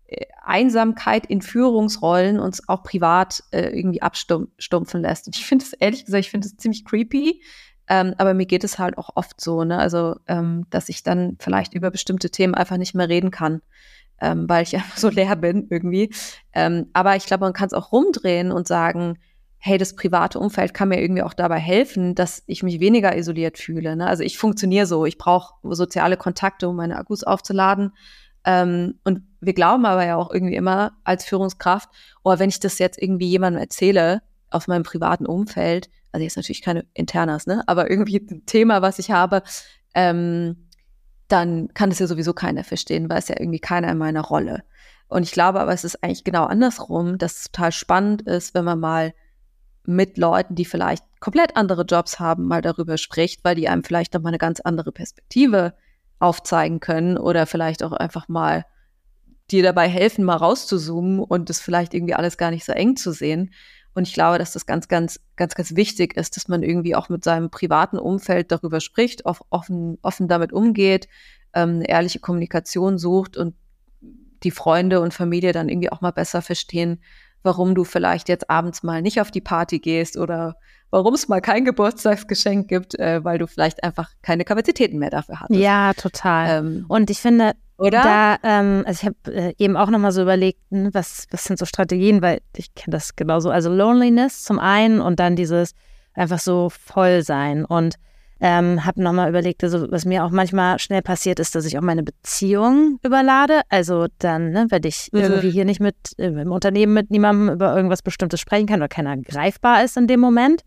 Einsamkeit in Führungsrollen uns auch privat äh, irgendwie abstumpfen lässt. Und ich finde es, ehrlich gesagt, ich finde es ziemlich creepy, ähm, aber mir geht es halt auch oft so, ne? Also, ähm, dass ich dann vielleicht über bestimmte Themen einfach nicht mehr reden kann, ähm, weil ich einfach so leer bin irgendwie. Ähm, aber ich glaube, man kann es auch rumdrehen und sagen, hey, das private Umfeld kann mir irgendwie auch dabei helfen, dass ich mich weniger isoliert fühle, ne? Also ich funktioniere so, ich brauche soziale Kontakte, um meine Akkus aufzuladen. Ähm, und wir glauben aber ja auch irgendwie immer als Führungskraft, oh, wenn ich das jetzt irgendwie jemandem erzähle aus meinem privaten Umfeld, also jetzt natürlich keine Internas, ne, aber irgendwie ein Thema, was ich habe, ähm, dann kann das ja sowieso keiner verstehen, weil es ja irgendwie keiner in meiner Rolle. Und ich glaube aber, es ist eigentlich genau andersrum, dass es total spannend ist, wenn man mal mit Leuten, die vielleicht komplett andere Jobs haben, mal darüber spricht, weil die einem vielleicht nochmal eine ganz andere Perspektive aufzeigen können oder vielleicht auch einfach mal dir dabei helfen, mal rauszuzoomen und das vielleicht irgendwie alles gar nicht so eng zu sehen. Und ich glaube, dass das ganz, ganz, ganz, ganz wichtig ist, dass man irgendwie auch mit seinem privaten Umfeld darüber spricht, offen, offen damit umgeht, ähm, eine ehrliche Kommunikation sucht und die Freunde und Familie dann irgendwie auch mal besser verstehen, warum du vielleicht jetzt abends mal nicht auf die Party gehst oder warum es mal kein Geburtstagsgeschenk gibt, äh, weil du vielleicht einfach keine Kapazitäten mehr dafür hattest. Ja, total. Ähm, und ich finde, oder? da, ähm, also ich habe äh, eben auch nochmal so überlegt, hm, was, was sind so Strategien, weil ich kenne das genauso. Also Loneliness zum einen und dann dieses einfach so voll sein. Und ähm, habe nochmal überlegt, also was mir auch manchmal schnell passiert ist, dass ich auch meine Beziehung überlade. Also dann, ne, wenn ich Mhm. irgendwie hier nicht mit, äh, im Unternehmen mit niemandem über irgendwas Bestimmtes sprechen kann oder keiner greifbar ist in dem Moment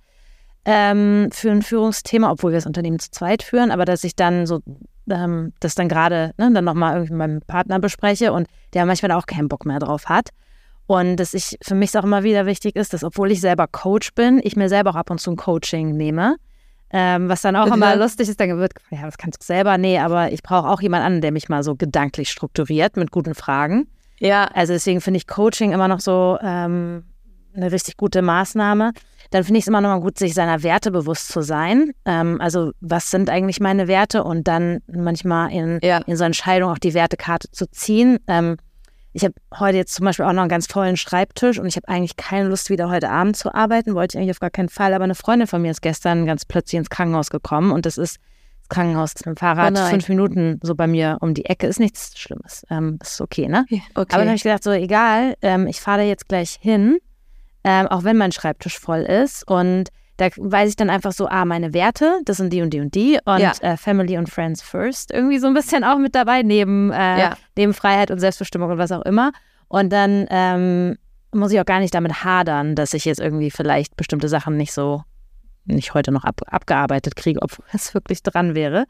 ähm, für ein Führungsthema, obwohl wir das Unternehmen zu zweit führen, aber dass ich dann so ähm, das dann gerade ne, dann nochmal irgendwie mit meinem Partner bespreche und der manchmal auch keinen Bock mehr drauf hat. Und dass ich, für mich auch immer wieder wichtig ist, dass obwohl ich selber Coach bin, ich mir selber auch ab und zu ein Coaching nehme. Ähm, was dann auch Ja. immer lustig ist, dann wird, ja, das kannst du selber, nee, aber ich brauche auch jemand anderen, der mich mal so gedanklich strukturiert mit guten Fragen. Ja. Also deswegen finde ich Coaching immer noch so ähm, eine richtig gute Maßnahme. Dann finde ich es immer noch mal gut, sich seiner Werte bewusst zu sein. Ähm, also was sind eigentlich meine Werte? Und dann manchmal in, ja. in so Entscheidungen auch die Wertekarte zu ziehen. Ähm, ich habe heute jetzt zum Beispiel auch noch einen ganz tollen Schreibtisch und ich habe eigentlich keine Lust, wieder heute Abend zu arbeiten. Wollte ich eigentlich auf gar keinen Fall. Aber eine Freundin von mir ist gestern ganz plötzlich ins Krankenhaus gekommen und das ist das Krankenhaus mit dem Fahrrad oh fünf Minuten so bei mir um die Ecke. Ist nichts Schlimmes. Ähm, ist okay, ne? Okay. Aber dann habe ich gedacht, so egal, ähm, ich fahre da jetzt gleich hin. Ähm, auch wenn mein Schreibtisch voll ist. Und da weiß ich dann einfach so, ah, meine Werte, das sind die und die und die. Und ja. äh, Family und Friends first irgendwie so ein bisschen auch mit dabei, neben, äh, ja. neben Freiheit und Selbstbestimmung und was auch immer. Und dann ähm, muss ich auch gar nicht damit hadern, dass ich jetzt irgendwie vielleicht bestimmte Sachen nicht so, nicht heute noch ab, abgearbeitet kriege, obwohl es wirklich dran wäre.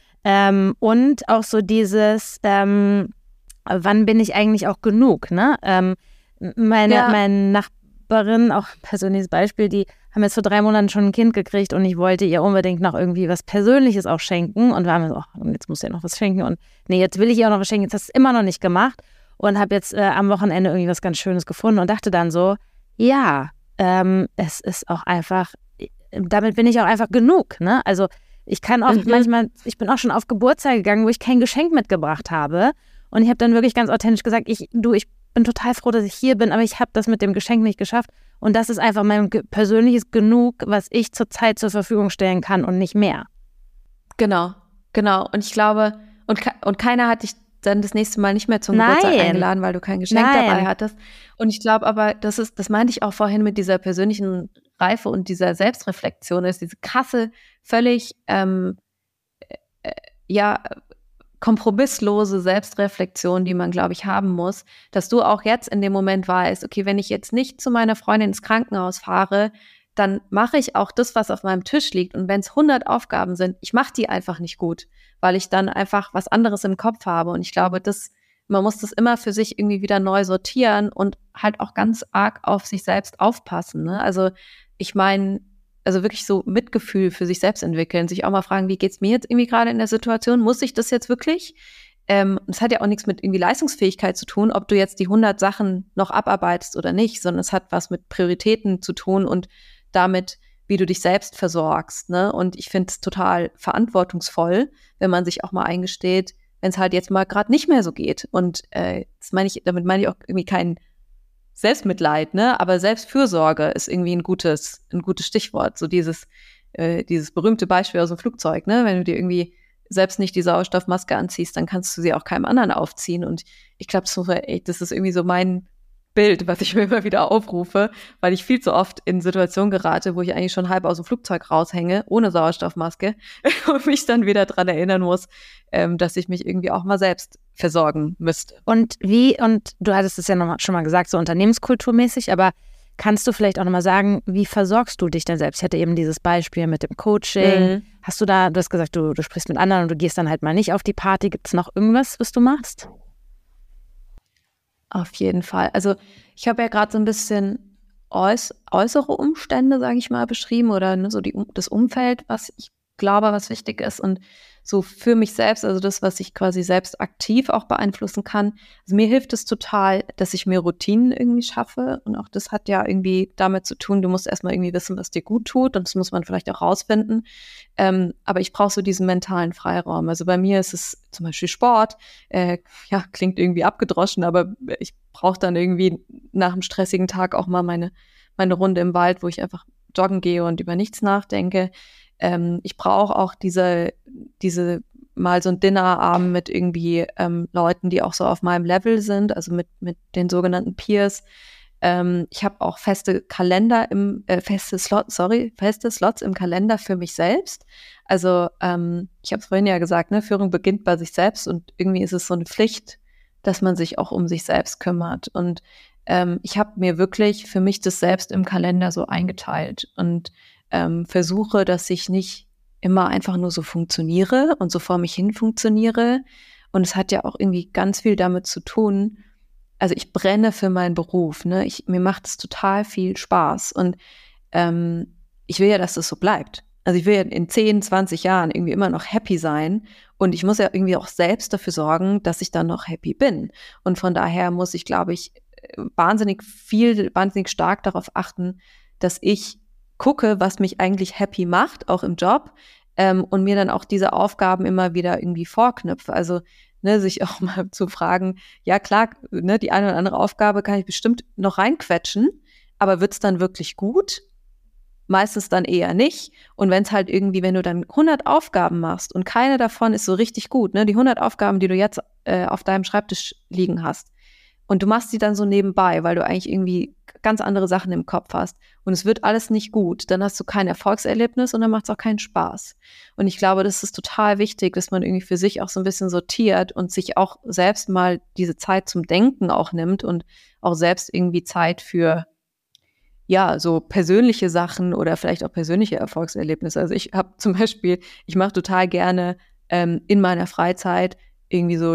Ähm, und auch so dieses, ähm, wann bin ich eigentlich auch genug, ne? Ähm, meine, ja. meine Nachbarin, auch ein persönliches Beispiel, die haben jetzt vor drei Monaten schon ein Kind gekriegt und ich wollte ihr unbedingt noch irgendwie was Persönliches auch schenken und wir haben so, oh, jetzt muss ihr noch was schenken und nee, jetzt will ich ihr auch noch was schenken, jetzt hast du es immer noch nicht gemacht und habe jetzt äh, am Wochenende irgendwie was ganz Schönes gefunden und dachte dann so, ja, ähm, es ist auch einfach, damit bin ich auch einfach genug, ne? Also ich kann oft mhm. manchmal, ich bin auch schon auf Geburtstage gegangen, wo ich kein Geschenk mitgebracht habe und ich habe dann wirklich ganz authentisch gesagt, ich, du, ich bin total froh, dass ich hier bin, aber ich habe das mit dem Geschenk nicht geschafft. Und das ist einfach mein ge- persönliches Genug, was ich zurzeit zur Verfügung stellen kann und nicht mehr. Genau, genau. Und ich glaube, und, und keiner hat dich dann das nächste Mal nicht mehr zum Nein. Geburtstag eingeladen, weil du kein Geschenk Nein. dabei hattest. Und ich glaube aber, das ist, das meinte ich auch vorhin mit dieser persönlichen Reife und dieser Selbstreflexion, ist diese krasse, völlig, ähm, äh, ja, kompromisslose Selbstreflexion, die man, glaube ich, haben muss, dass du auch jetzt in dem Moment weißt, okay, wenn ich jetzt nicht zu meiner Freundin ins Krankenhaus fahre, dann mache ich auch das, was auf meinem Tisch liegt. Und wenn es hundert Aufgaben sind, ich mache die einfach nicht gut, weil ich dann einfach was anderes im Kopf habe. Und ich glaube, das, man muss das immer für sich irgendwie wieder neu sortieren und halt auch ganz arg auf sich selbst aufpassen, ne? Also ich meine, also wirklich so Mitgefühl für sich selbst entwickeln, sich auch mal fragen, wie geht's mir jetzt irgendwie gerade in der Situation? Muss ich das jetzt wirklich? Ähm, das hat ja auch nichts mit irgendwie Leistungsfähigkeit zu tun, ob du jetzt die hundert Sachen noch abarbeitest oder nicht, sondern es hat was mit Prioritäten zu tun und damit, wie du dich selbst versorgst, ne? Und ich finde es total verantwortungsvoll, wenn man sich auch mal eingesteht, wenn es halt jetzt mal gerade nicht mehr so geht. Und äh, das meine ich, damit meine ich auch irgendwie kein Selbstmitleid, ne? Aber Selbstfürsorge ist irgendwie ein gutes, ein gutes Stichwort. So dieses, äh, dieses berühmte Beispiel aus dem Flugzeug, ne? Wenn du dir irgendwie selbst nicht die Sauerstoffmaske anziehst, dann kannst du sie auch keinem anderen aufziehen. Und ich glaube, so, ey, das ist irgendwie so mein Bild, was ich mir immer wieder aufrufe, weil ich viel zu oft in Situationen gerate, wo ich eigentlich schon halb aus dem Flugzeug raushänge, ohne Sauerstoffmaske und mich dann wieder dran erinnern muss, ähm, dass ich mich irgendwie auch mal selbst versorgen müsste. Und wie, und du hattest es ja noch mal, schon mal gesagt, so unternehmenskulturmäßig, aber kannst du vielleicht auch noch mal sagen, wie versorgst du dich denn selbst? Ich hatte eben dieses Beispiel mit dem Coaching. Mhm. Hast du da, du hast gesagt, du, du sprichst mit anderen und du gehst dann halt mal nicht auf die Party. Gibt es noch irgendwas, was du machst? Auf jeden Fall. Also ich habe ja gerade so ein bisschen äuß- äußere Umstände, sage ich mal, beschrieben oder ne, so die, das Umfeld, was ich glaube, was wichtig ist und so für mich selbst, also das, was ich quasi selbst aktiv auch beeinflussen kann. Also mir hilft es total, dass ich mir Routinen irgendwie schaffe und auch das hat ja irgendwie damit zu tun, du musst erstmal irgendwie wissen, was dir gut tut und das muss man vielleicht auch rausfinden. Ähm, aber ich brauche so diesen mentalen Freiraum. Also bei mir ist es zum Beispiel Sport, äh, ja, klingt irgendwie abgedroschen, aber ich brauche dann irgendwie nach einem stressigen Tag auch mal meine, meine Runde im Wald, wo ich einfach joggen gehe und über nichts nachdenke. Ähm, ich brauche auch diese, diese mal so ein Dinnerabend mit irgendwie ähm, Leuten, die auch so auf meinem Level sind, also mit, mit den sogenannten Peers. Ähm, ich habe auch feste Kalender im, äh, feste Slots, sorry, feste Slots im Kalender für mich selbst. Also ähm, ich habe es vorhin ja gesagt, ne, Führung beginnt bei sich selbst und irgendwie ist es so eine Pflicht, dass man sich auch um sich selbst kümmert. Und ähm, ich habe mir wirklich für mich das selbst im Kalender so eingeteilt und ähm, versuche, dass ich nicht immer einfach nur so funktioniere und so vor mich hin funktioniere. Und es hat ja auch irgendwie ganz viel damit zu tun, also ich brenne für meinen Beruf, ne? Ich, mir macht es total viel Spaß und ähm, ich will ja, dass das so bleibt. Also ich will ja in zehn, zwanzig Jahren irgendwie immer noch happy sein Und ich muss ja irgendwie auch selbst dafür sorgen, dass ich dann noch happy bin. Und von daher muss ich, glaube ich, wahnsinnig viel, wahnsinnig stark darauf achten, dass ich gucke, was mich eigentlich happy macht, auch im Job, ähm, und mir dann auch diese Aufgaben immer wieder irgendwie vorknüpfe. Also ne, sich auch mal zu fragen, ja klar, ne, die eine oder andere Aufgabe kann ich bestimmt noch reinquetschen, aber wird's dann wirklich gut? Meistens dann eher nicht. Und wenn es halt irgendwie, wenn du dann hundert Aufgaben machst und keine davon ist so richtig gut, ne, die hundert Aufgaben, die du jetzt äh, auf deinem Schreibtisch liegen hast, und du machst die dann so nebenbei, weil du eigentlich irgendwie ganz andere Sachen im Kopf hast und es wird alles nicht gut, dann hast du kein Erfolgserlebnis und dann macht es auch keinen Spaß. Und ich glaube, das ist total wichtig, dass man irgendwie für sich auch so ein bisschen sortiert und sich auch selbst mal diese Zeit zum Denken auch nimmt und auch selbst irgendwie Zeit für ja, so persönliche Sachen oder vielleicht auch persönliche Erfolgserlebnisse. Also ich habe zum Beispiel, ich mache total gerne ähm, in meiner Freizeit irgendwie so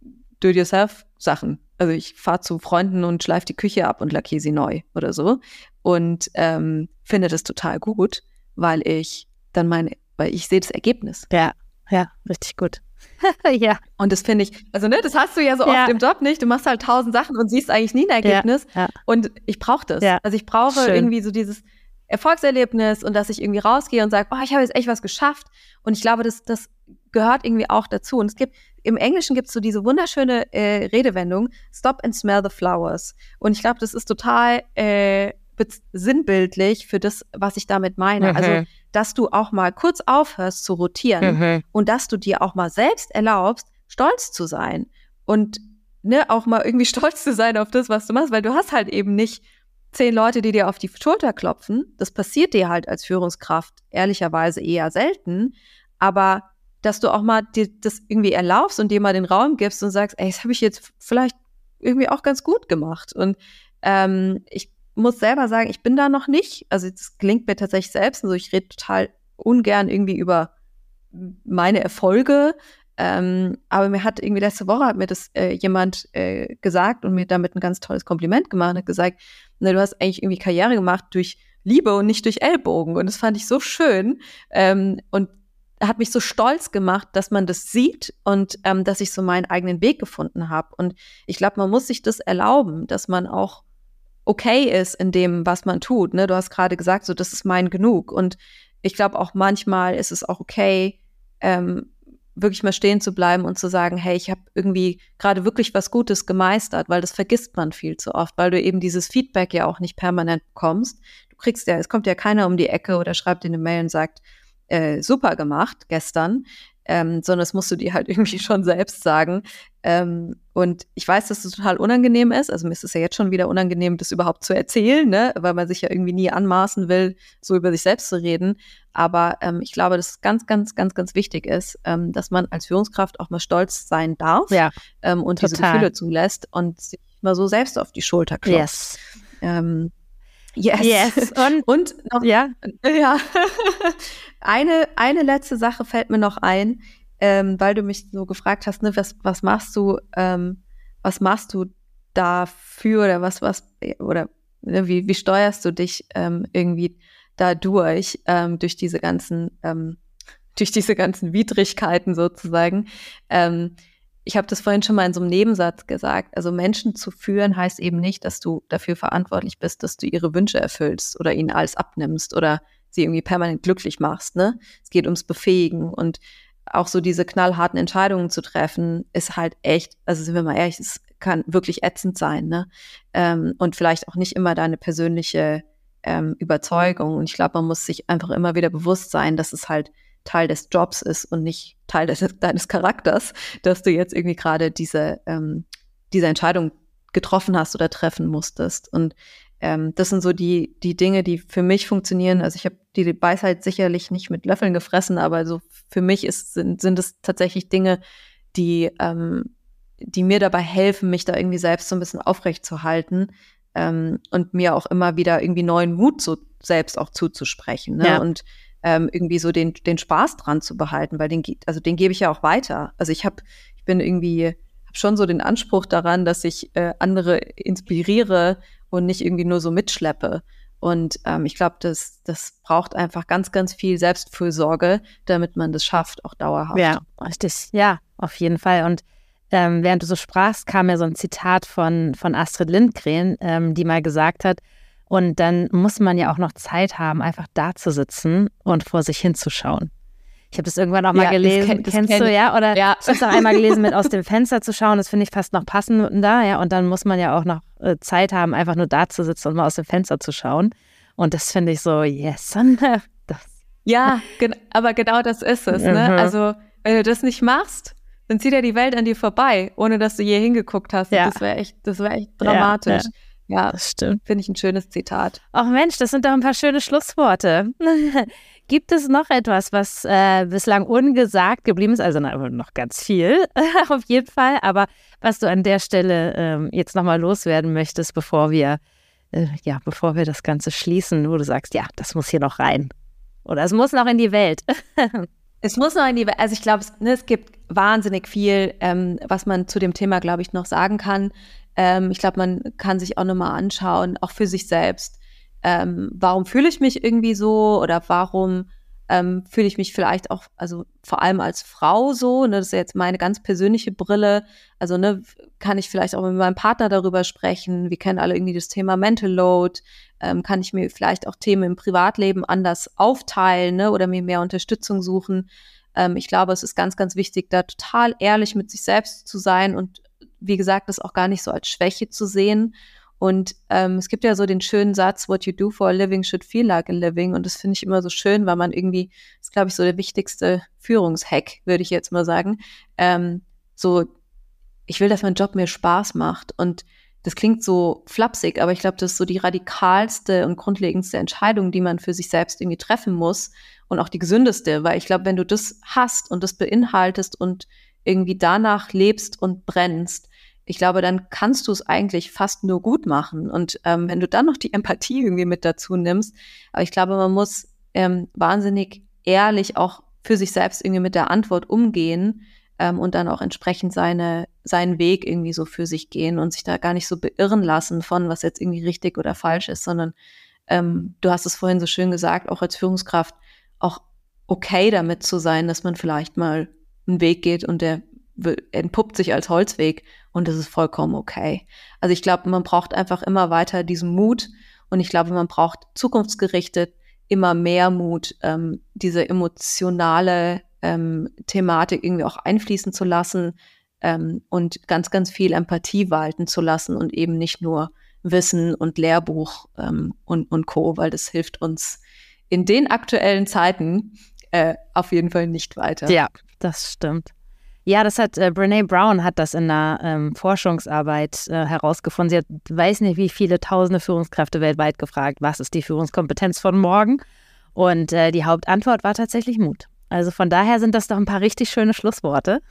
Do-it-yourself-Sachen. Also ich fahre zu Freunden und schleife die Küche ab und lackiere sie neu oder so. Und ähm, finde das total gut, weil ich dann meine, weil ich sehe das Ergebnis. Ja, ja, richtig gut. Ja. Und das finde ich, also ne, das hast du ja so ja. oft im Job nicht. Du machst halt tausend Sachen und siehst eigentlich nie ein Ergebnis. Ja. Ja. Und ich brauche das. Ja. Also ich brauche Schön. irgendwie so dieses Erfolgserlebnis und dass ich irgendwie rausgehe und sage, oh, ich habe jetzt echt was geschafft. Und ich glaube, das, das gehört irgendwie auch dazu. Und es gibt, im Englischen gibt es so diese wunderschöne äh, Redewendung, stop and smell the flowers. Und ich glaube, das ist total äh, sinnbildlich für das, was ich damit meine. Mhm. Also, dass du auch mal kurz aufhörst zu rotieren Mhm. und dass du dir auch mal selbst erlaubst, stolz zu sein und ne, auch mal irgendwie stolz zu sein auf das, was du machst, weil du hast halt eben nicht zehn Leute, die dir auf die Schulter klopfen. Das passiert dir halt als Führungskraft ehrlicherweise eher selten, aber dass du auch mal dir das irgendwie erlaubst und dir mal den Raum gibst und sagst, ey, das habe ich jetzt vielleicht irgendwie auch ganz gut gemacht. Und ähm, ich muss selber sagen, ich bin da noch nicht. Also das gelingt mir tatsächlich selbst. Also ich rede total ungern irgendwie über meine Erfolge. Ähm, aber mir hat irgendwie letzte Woche hat mir das äh, jemand äh, gesagt und mir damit ein ganz tolles Kompliment gemacht und hat gesagt, na, du hast eigentlich irgendwie Karriere gemacht durch Liebe und nicht durch Ellbogen. Und das fand ich so schön. Ähm, und hat mich so stolz gemacht, dass man das sieht und ähm, dass ich so meinen eigenen Weg gefunden habe. Und ich glaube, man muss sich das erlauben, dass man auch okay ist in dem, was man tut. Ne? Du hast gerade gesagt, so das ist mein Genug. Und ich glaube auch manchmal ist es auch okay, ähm, wirklich mal stehen zu bleiben und zu sagen, hey, ich habe irgendwie gerade wirklich was Gutes gemeistert, weil das vergisst man viel zu oft, weil du eben dieses Feedback ja auch nicht permanent bekommst. Du kriegst ja, es kommt ja keiner um die Ecke oder schreibt dir eine Mail und sagt, äh, super gemacht gestern, ähm, sondern das musst du dir halt irgendwie schon selbst sagen. Ähm, und ich weiß, dass das total unangenehm ist. Also mir ist es ja jetzt schon wieder unangenehm, das überhaupt zu erzählen, ne? Weil man sich ja irgendwie nie anmaßen will, so über sich selbst zu reden. Aber ähm, ich glaube, dass es ganz, ganz, ganz, ganz wichtig ist, ähm, dass man als Führungskraft auch mal stolz sein darf ja, ähm, und total. diese Gefühle zulässt und sich mal so selbst auf die Schulter klopft. Yes. Ähm, Yes. yes. Und, und noch, ja, ja. eine, eine letzte Sache fällt mir noch ein, ähm, weil du mich so gefragt hast, ne, was, was machst du, ähm, was machst du dafür oder was, was, oder ne, wie, wie steuerst du dich ähm, irgendwie da durch, ähm, durch diese ganzen, ähm, durch diese ganzen Widrigkeiten sozusagen. Ähm, Ich habe das vorhin schon mal in so einem Nebensatz gesagt. Also Menschen zu führen heißt eben nicht, dass du dafür verantwortlich bist, dass du ihre Wünsche erfüllst oder ihnen alles abnimmst oder sie irgendwie permanent glücklich machst. Ne? Es geht ums Befähigen und auch so diese knallharten Entscheidungen zu treffen, ist halt echt, also sind wir mal ehrlich, es kann wirklich ätzend sein. Ne? Ähm, und vielleicht auch nicht immer deine persönliche ähm, Überzeugung. Und ich glaube, man muss sich einfach immer wieder bewusst sein, dass es halt Teil des Jobs ist und nicht Teil des, deines Charakters, dass du jetzt irgendwie gerade diese, ähm, diese Entscheidung getroffen hast oder treffen musstest. Und ähm, das sind so die, die Dinge, die für mich funktionieren. Also ich habe die Weisheit sicherlich nicht mit Löffeln gefressen, aber so für mich ist, sind, sind es tatsächlich Dinge, die, ähm, die mir dabei helfen, mich da irgendwie selbst so ein bisschen aufrecht zu halten ähm, und mir auch immer wieder irgendwie neuen Mut so selbst auch zuzusprechen. Ne? Ja. Und Ähm, irgendwie so den den Spaß dran zu behalten, weil den also den gebe ich ja auch weiter. Also ich habe ich bin irgendwie habe schon so den Anspruch daran, dass ich äh, andere inspiriere und nicht irgendwie nur so mitschleppe. Und ähm, ich glaube, das, das braucht einfach ganz, ganz viel Selbstfürsorge, damit man das schafft, auch dauerhaft. Ja, richtig. Ja, auf jeden Fall. Und ähm, während du so sprachst, kam mir so ein Zitat von, von Astrid Lindgren, ähm, die mal gesagt hat, und dann muss man ja auch noch Zeit haben, einfach da zu sitzen und vor sich hinzuschauen. Ich habe das irgendwann auch mal ja, gelesen, das kenn, das kennst kenn du, ja? Oder ja. ich habe es auch einmal gelesen, mit aus dem Fenster zu schauen, das finde ich fast noch passender, ja. Und dann muss man ja auch noch äh, Zeit haben, einfach nur da zu sitzen und mal aus dem Fenster zu schauen. Und das finde ich so, yes. das. Ja, gen- aber genau das ist es, ne? Mhm. Also, wenn du das nicht machst, dann zieht ja die Welt an dir vorbei, ohne dass du je hingeguckt hast. Ja. Und das wäre echt, das wäre echt dramatisch. Ja, ja. ja das stimmt. Finde ich ein schönes Zitat. Ach Mensch, das sind doch ein paar schöne Schlussworte. Gibt es noch etwas, was äh, bislang ungesagt geblieben ist? Also na, noch ganz viel, auf jeden Fall. Aber was du an der Stelle ähm, jetzt nochmal loswerden möchtest, bevor wir, äh, ja, bevor wir das Ganze schließen, wo du sagst, ja, das muss hier noch rein. Oder es muss noch in die Welt. Es muss noch in die Welt. Also ich glaube, es, ne, es gibt wahnsinnig viel, ähm, was man zu dem Thema, glaube ich, noch sagen kann. Ähm, ich glaube, man kann sich auch nochmal anschauen, auch für sich selbst. Ähm, warum fühle ich mich irgendwie so oder warum ähm, fühle ich mich vielleicht auch, also vor allem als Frau so, ne, das ist ja jetzt meine ganz persönliche Brille, also ne, kann ich vielleicht auch mit meinem Partner darüber sprechen, wir kennen alle irgendwie das Thema Mental Load, ähm, kann ich mir vielleicht auch Themen im Privatleben anders aufteilen, ne, oder mir mehr Unterstützung suchen. Ähm, ich glaube, es ist ganz, ganz wichtig, da total ehrlich mit sich selbst zu sein und wie gesagt, das auch gar nicht so als Schwäche zu sehen. Und ähm, es gibt ja so den schönen Satz, what you do for a living should feel like a living. Und das finde ich immer so schön, weil man irgendwie, das ist, glaube ich, so der wichtigste Führungshack, würde ich jetzt mal sagen. Ähm, so, ich will, dass mein Job mir Spaß macht. Und das klingt so flapsig, aber ich glaube, das ist so die radikalste und grundlegendste Entscheidung, die man für sich selbst irgendwie treffen muss. Und auch die gesündeste, weil ich glaube, wenn du das hast und das beinhaltest und irgendwie danach lebst und brennst, ich glaube, dann kannst du es eigentlich fast nur gut machen. Und ähm, wenn du dann noch die Empathie irgendwie mit dazu nimmst, aber ich glaube, man muss ähm, wahnsinnig ehrlich auch für sich selbst irgendwie mit der Antwort umgehen ähm, und dann auch entsprechend seine, seinen Weg irgendwie so für sich gehen und sich da gar nicht so beirren lassen von, was jetzt irgendwie richtig oder falsch ist, sondern ähm, du hast es vorhin so schön gesagt, auch als Führungskraft auch okay damit zu sein, dass man vielleicht mal einen Weg geht und der entpuppt sich als Holzweg und das ist vollkommen okay. Also ich glaube, man braucht einfach immer weiter diesen Mut und ich glaube, man braucht zukunftsgerichtet immer mehr Mut, ähm, diese emotionale ähm, Thematik irgendwie auch einfließen zu lassen ähm, und ganz, ganz viel Empathie walten zu lassen und eben nicht nur Wissen und Lehrbuch ähm, und, und Co., weil das hilft uns in den aktuellen Zeiten äh, auf jeden Fall nicht weiter. Ja, das stimmt. Ja, das hat äh, Brené Brown hat das in einer ähm, Forschungsarbeit äh, herausgefunden. Sie hat, weiß nicht, wie viele tausende Führungskräfte weltweit gefragt, was ist die Führungskompetenz von morgen? Und äh, die Hauptantwort war tatsächlich Mut. Also von daher sind das doch ein paar richtig schöne Schlussworte.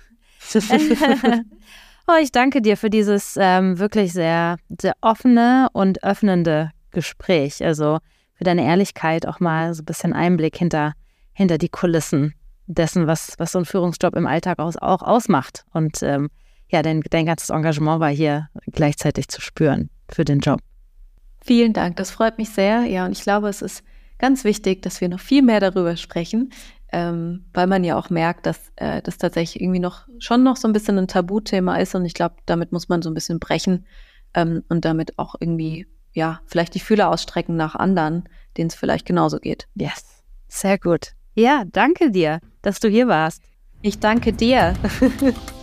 Oh, ich danke dir für dieses ähm, wirklich sehr, sehr offene und öffnende Gespräch. Also für deine Ehrlichkeit, auch mal so ein bisschen Einblick hinter, hinter die Kulissen dessen, was, was so ein Führungsjob im Alltag aus, auch ausmacht. Und ähm, ja, dein, dein ganzes Engagement war hier gleichzeitig zu spüren für den Job. Vielen Dank, das freut mich sehr. Ja, und ich glaube, es ist ganz wichtig, dass wir noch viel mehr darüber sprechen, ähm, weil man ja auch merkt, dass äh, das tatsächlich irgendwie noch schon noch so ein bisschen ein Tabuthema ist. Und ich glaube, damit muss man so ein bisschen brechen ähm, und damit auch irgendwie, ja, vielleicht die Fühler ausstrecken nach anderen, denen es vielleicht genauso geht. Yes, sehr gut. Ja, danke dir, dass du hier warst. Ich danke dir.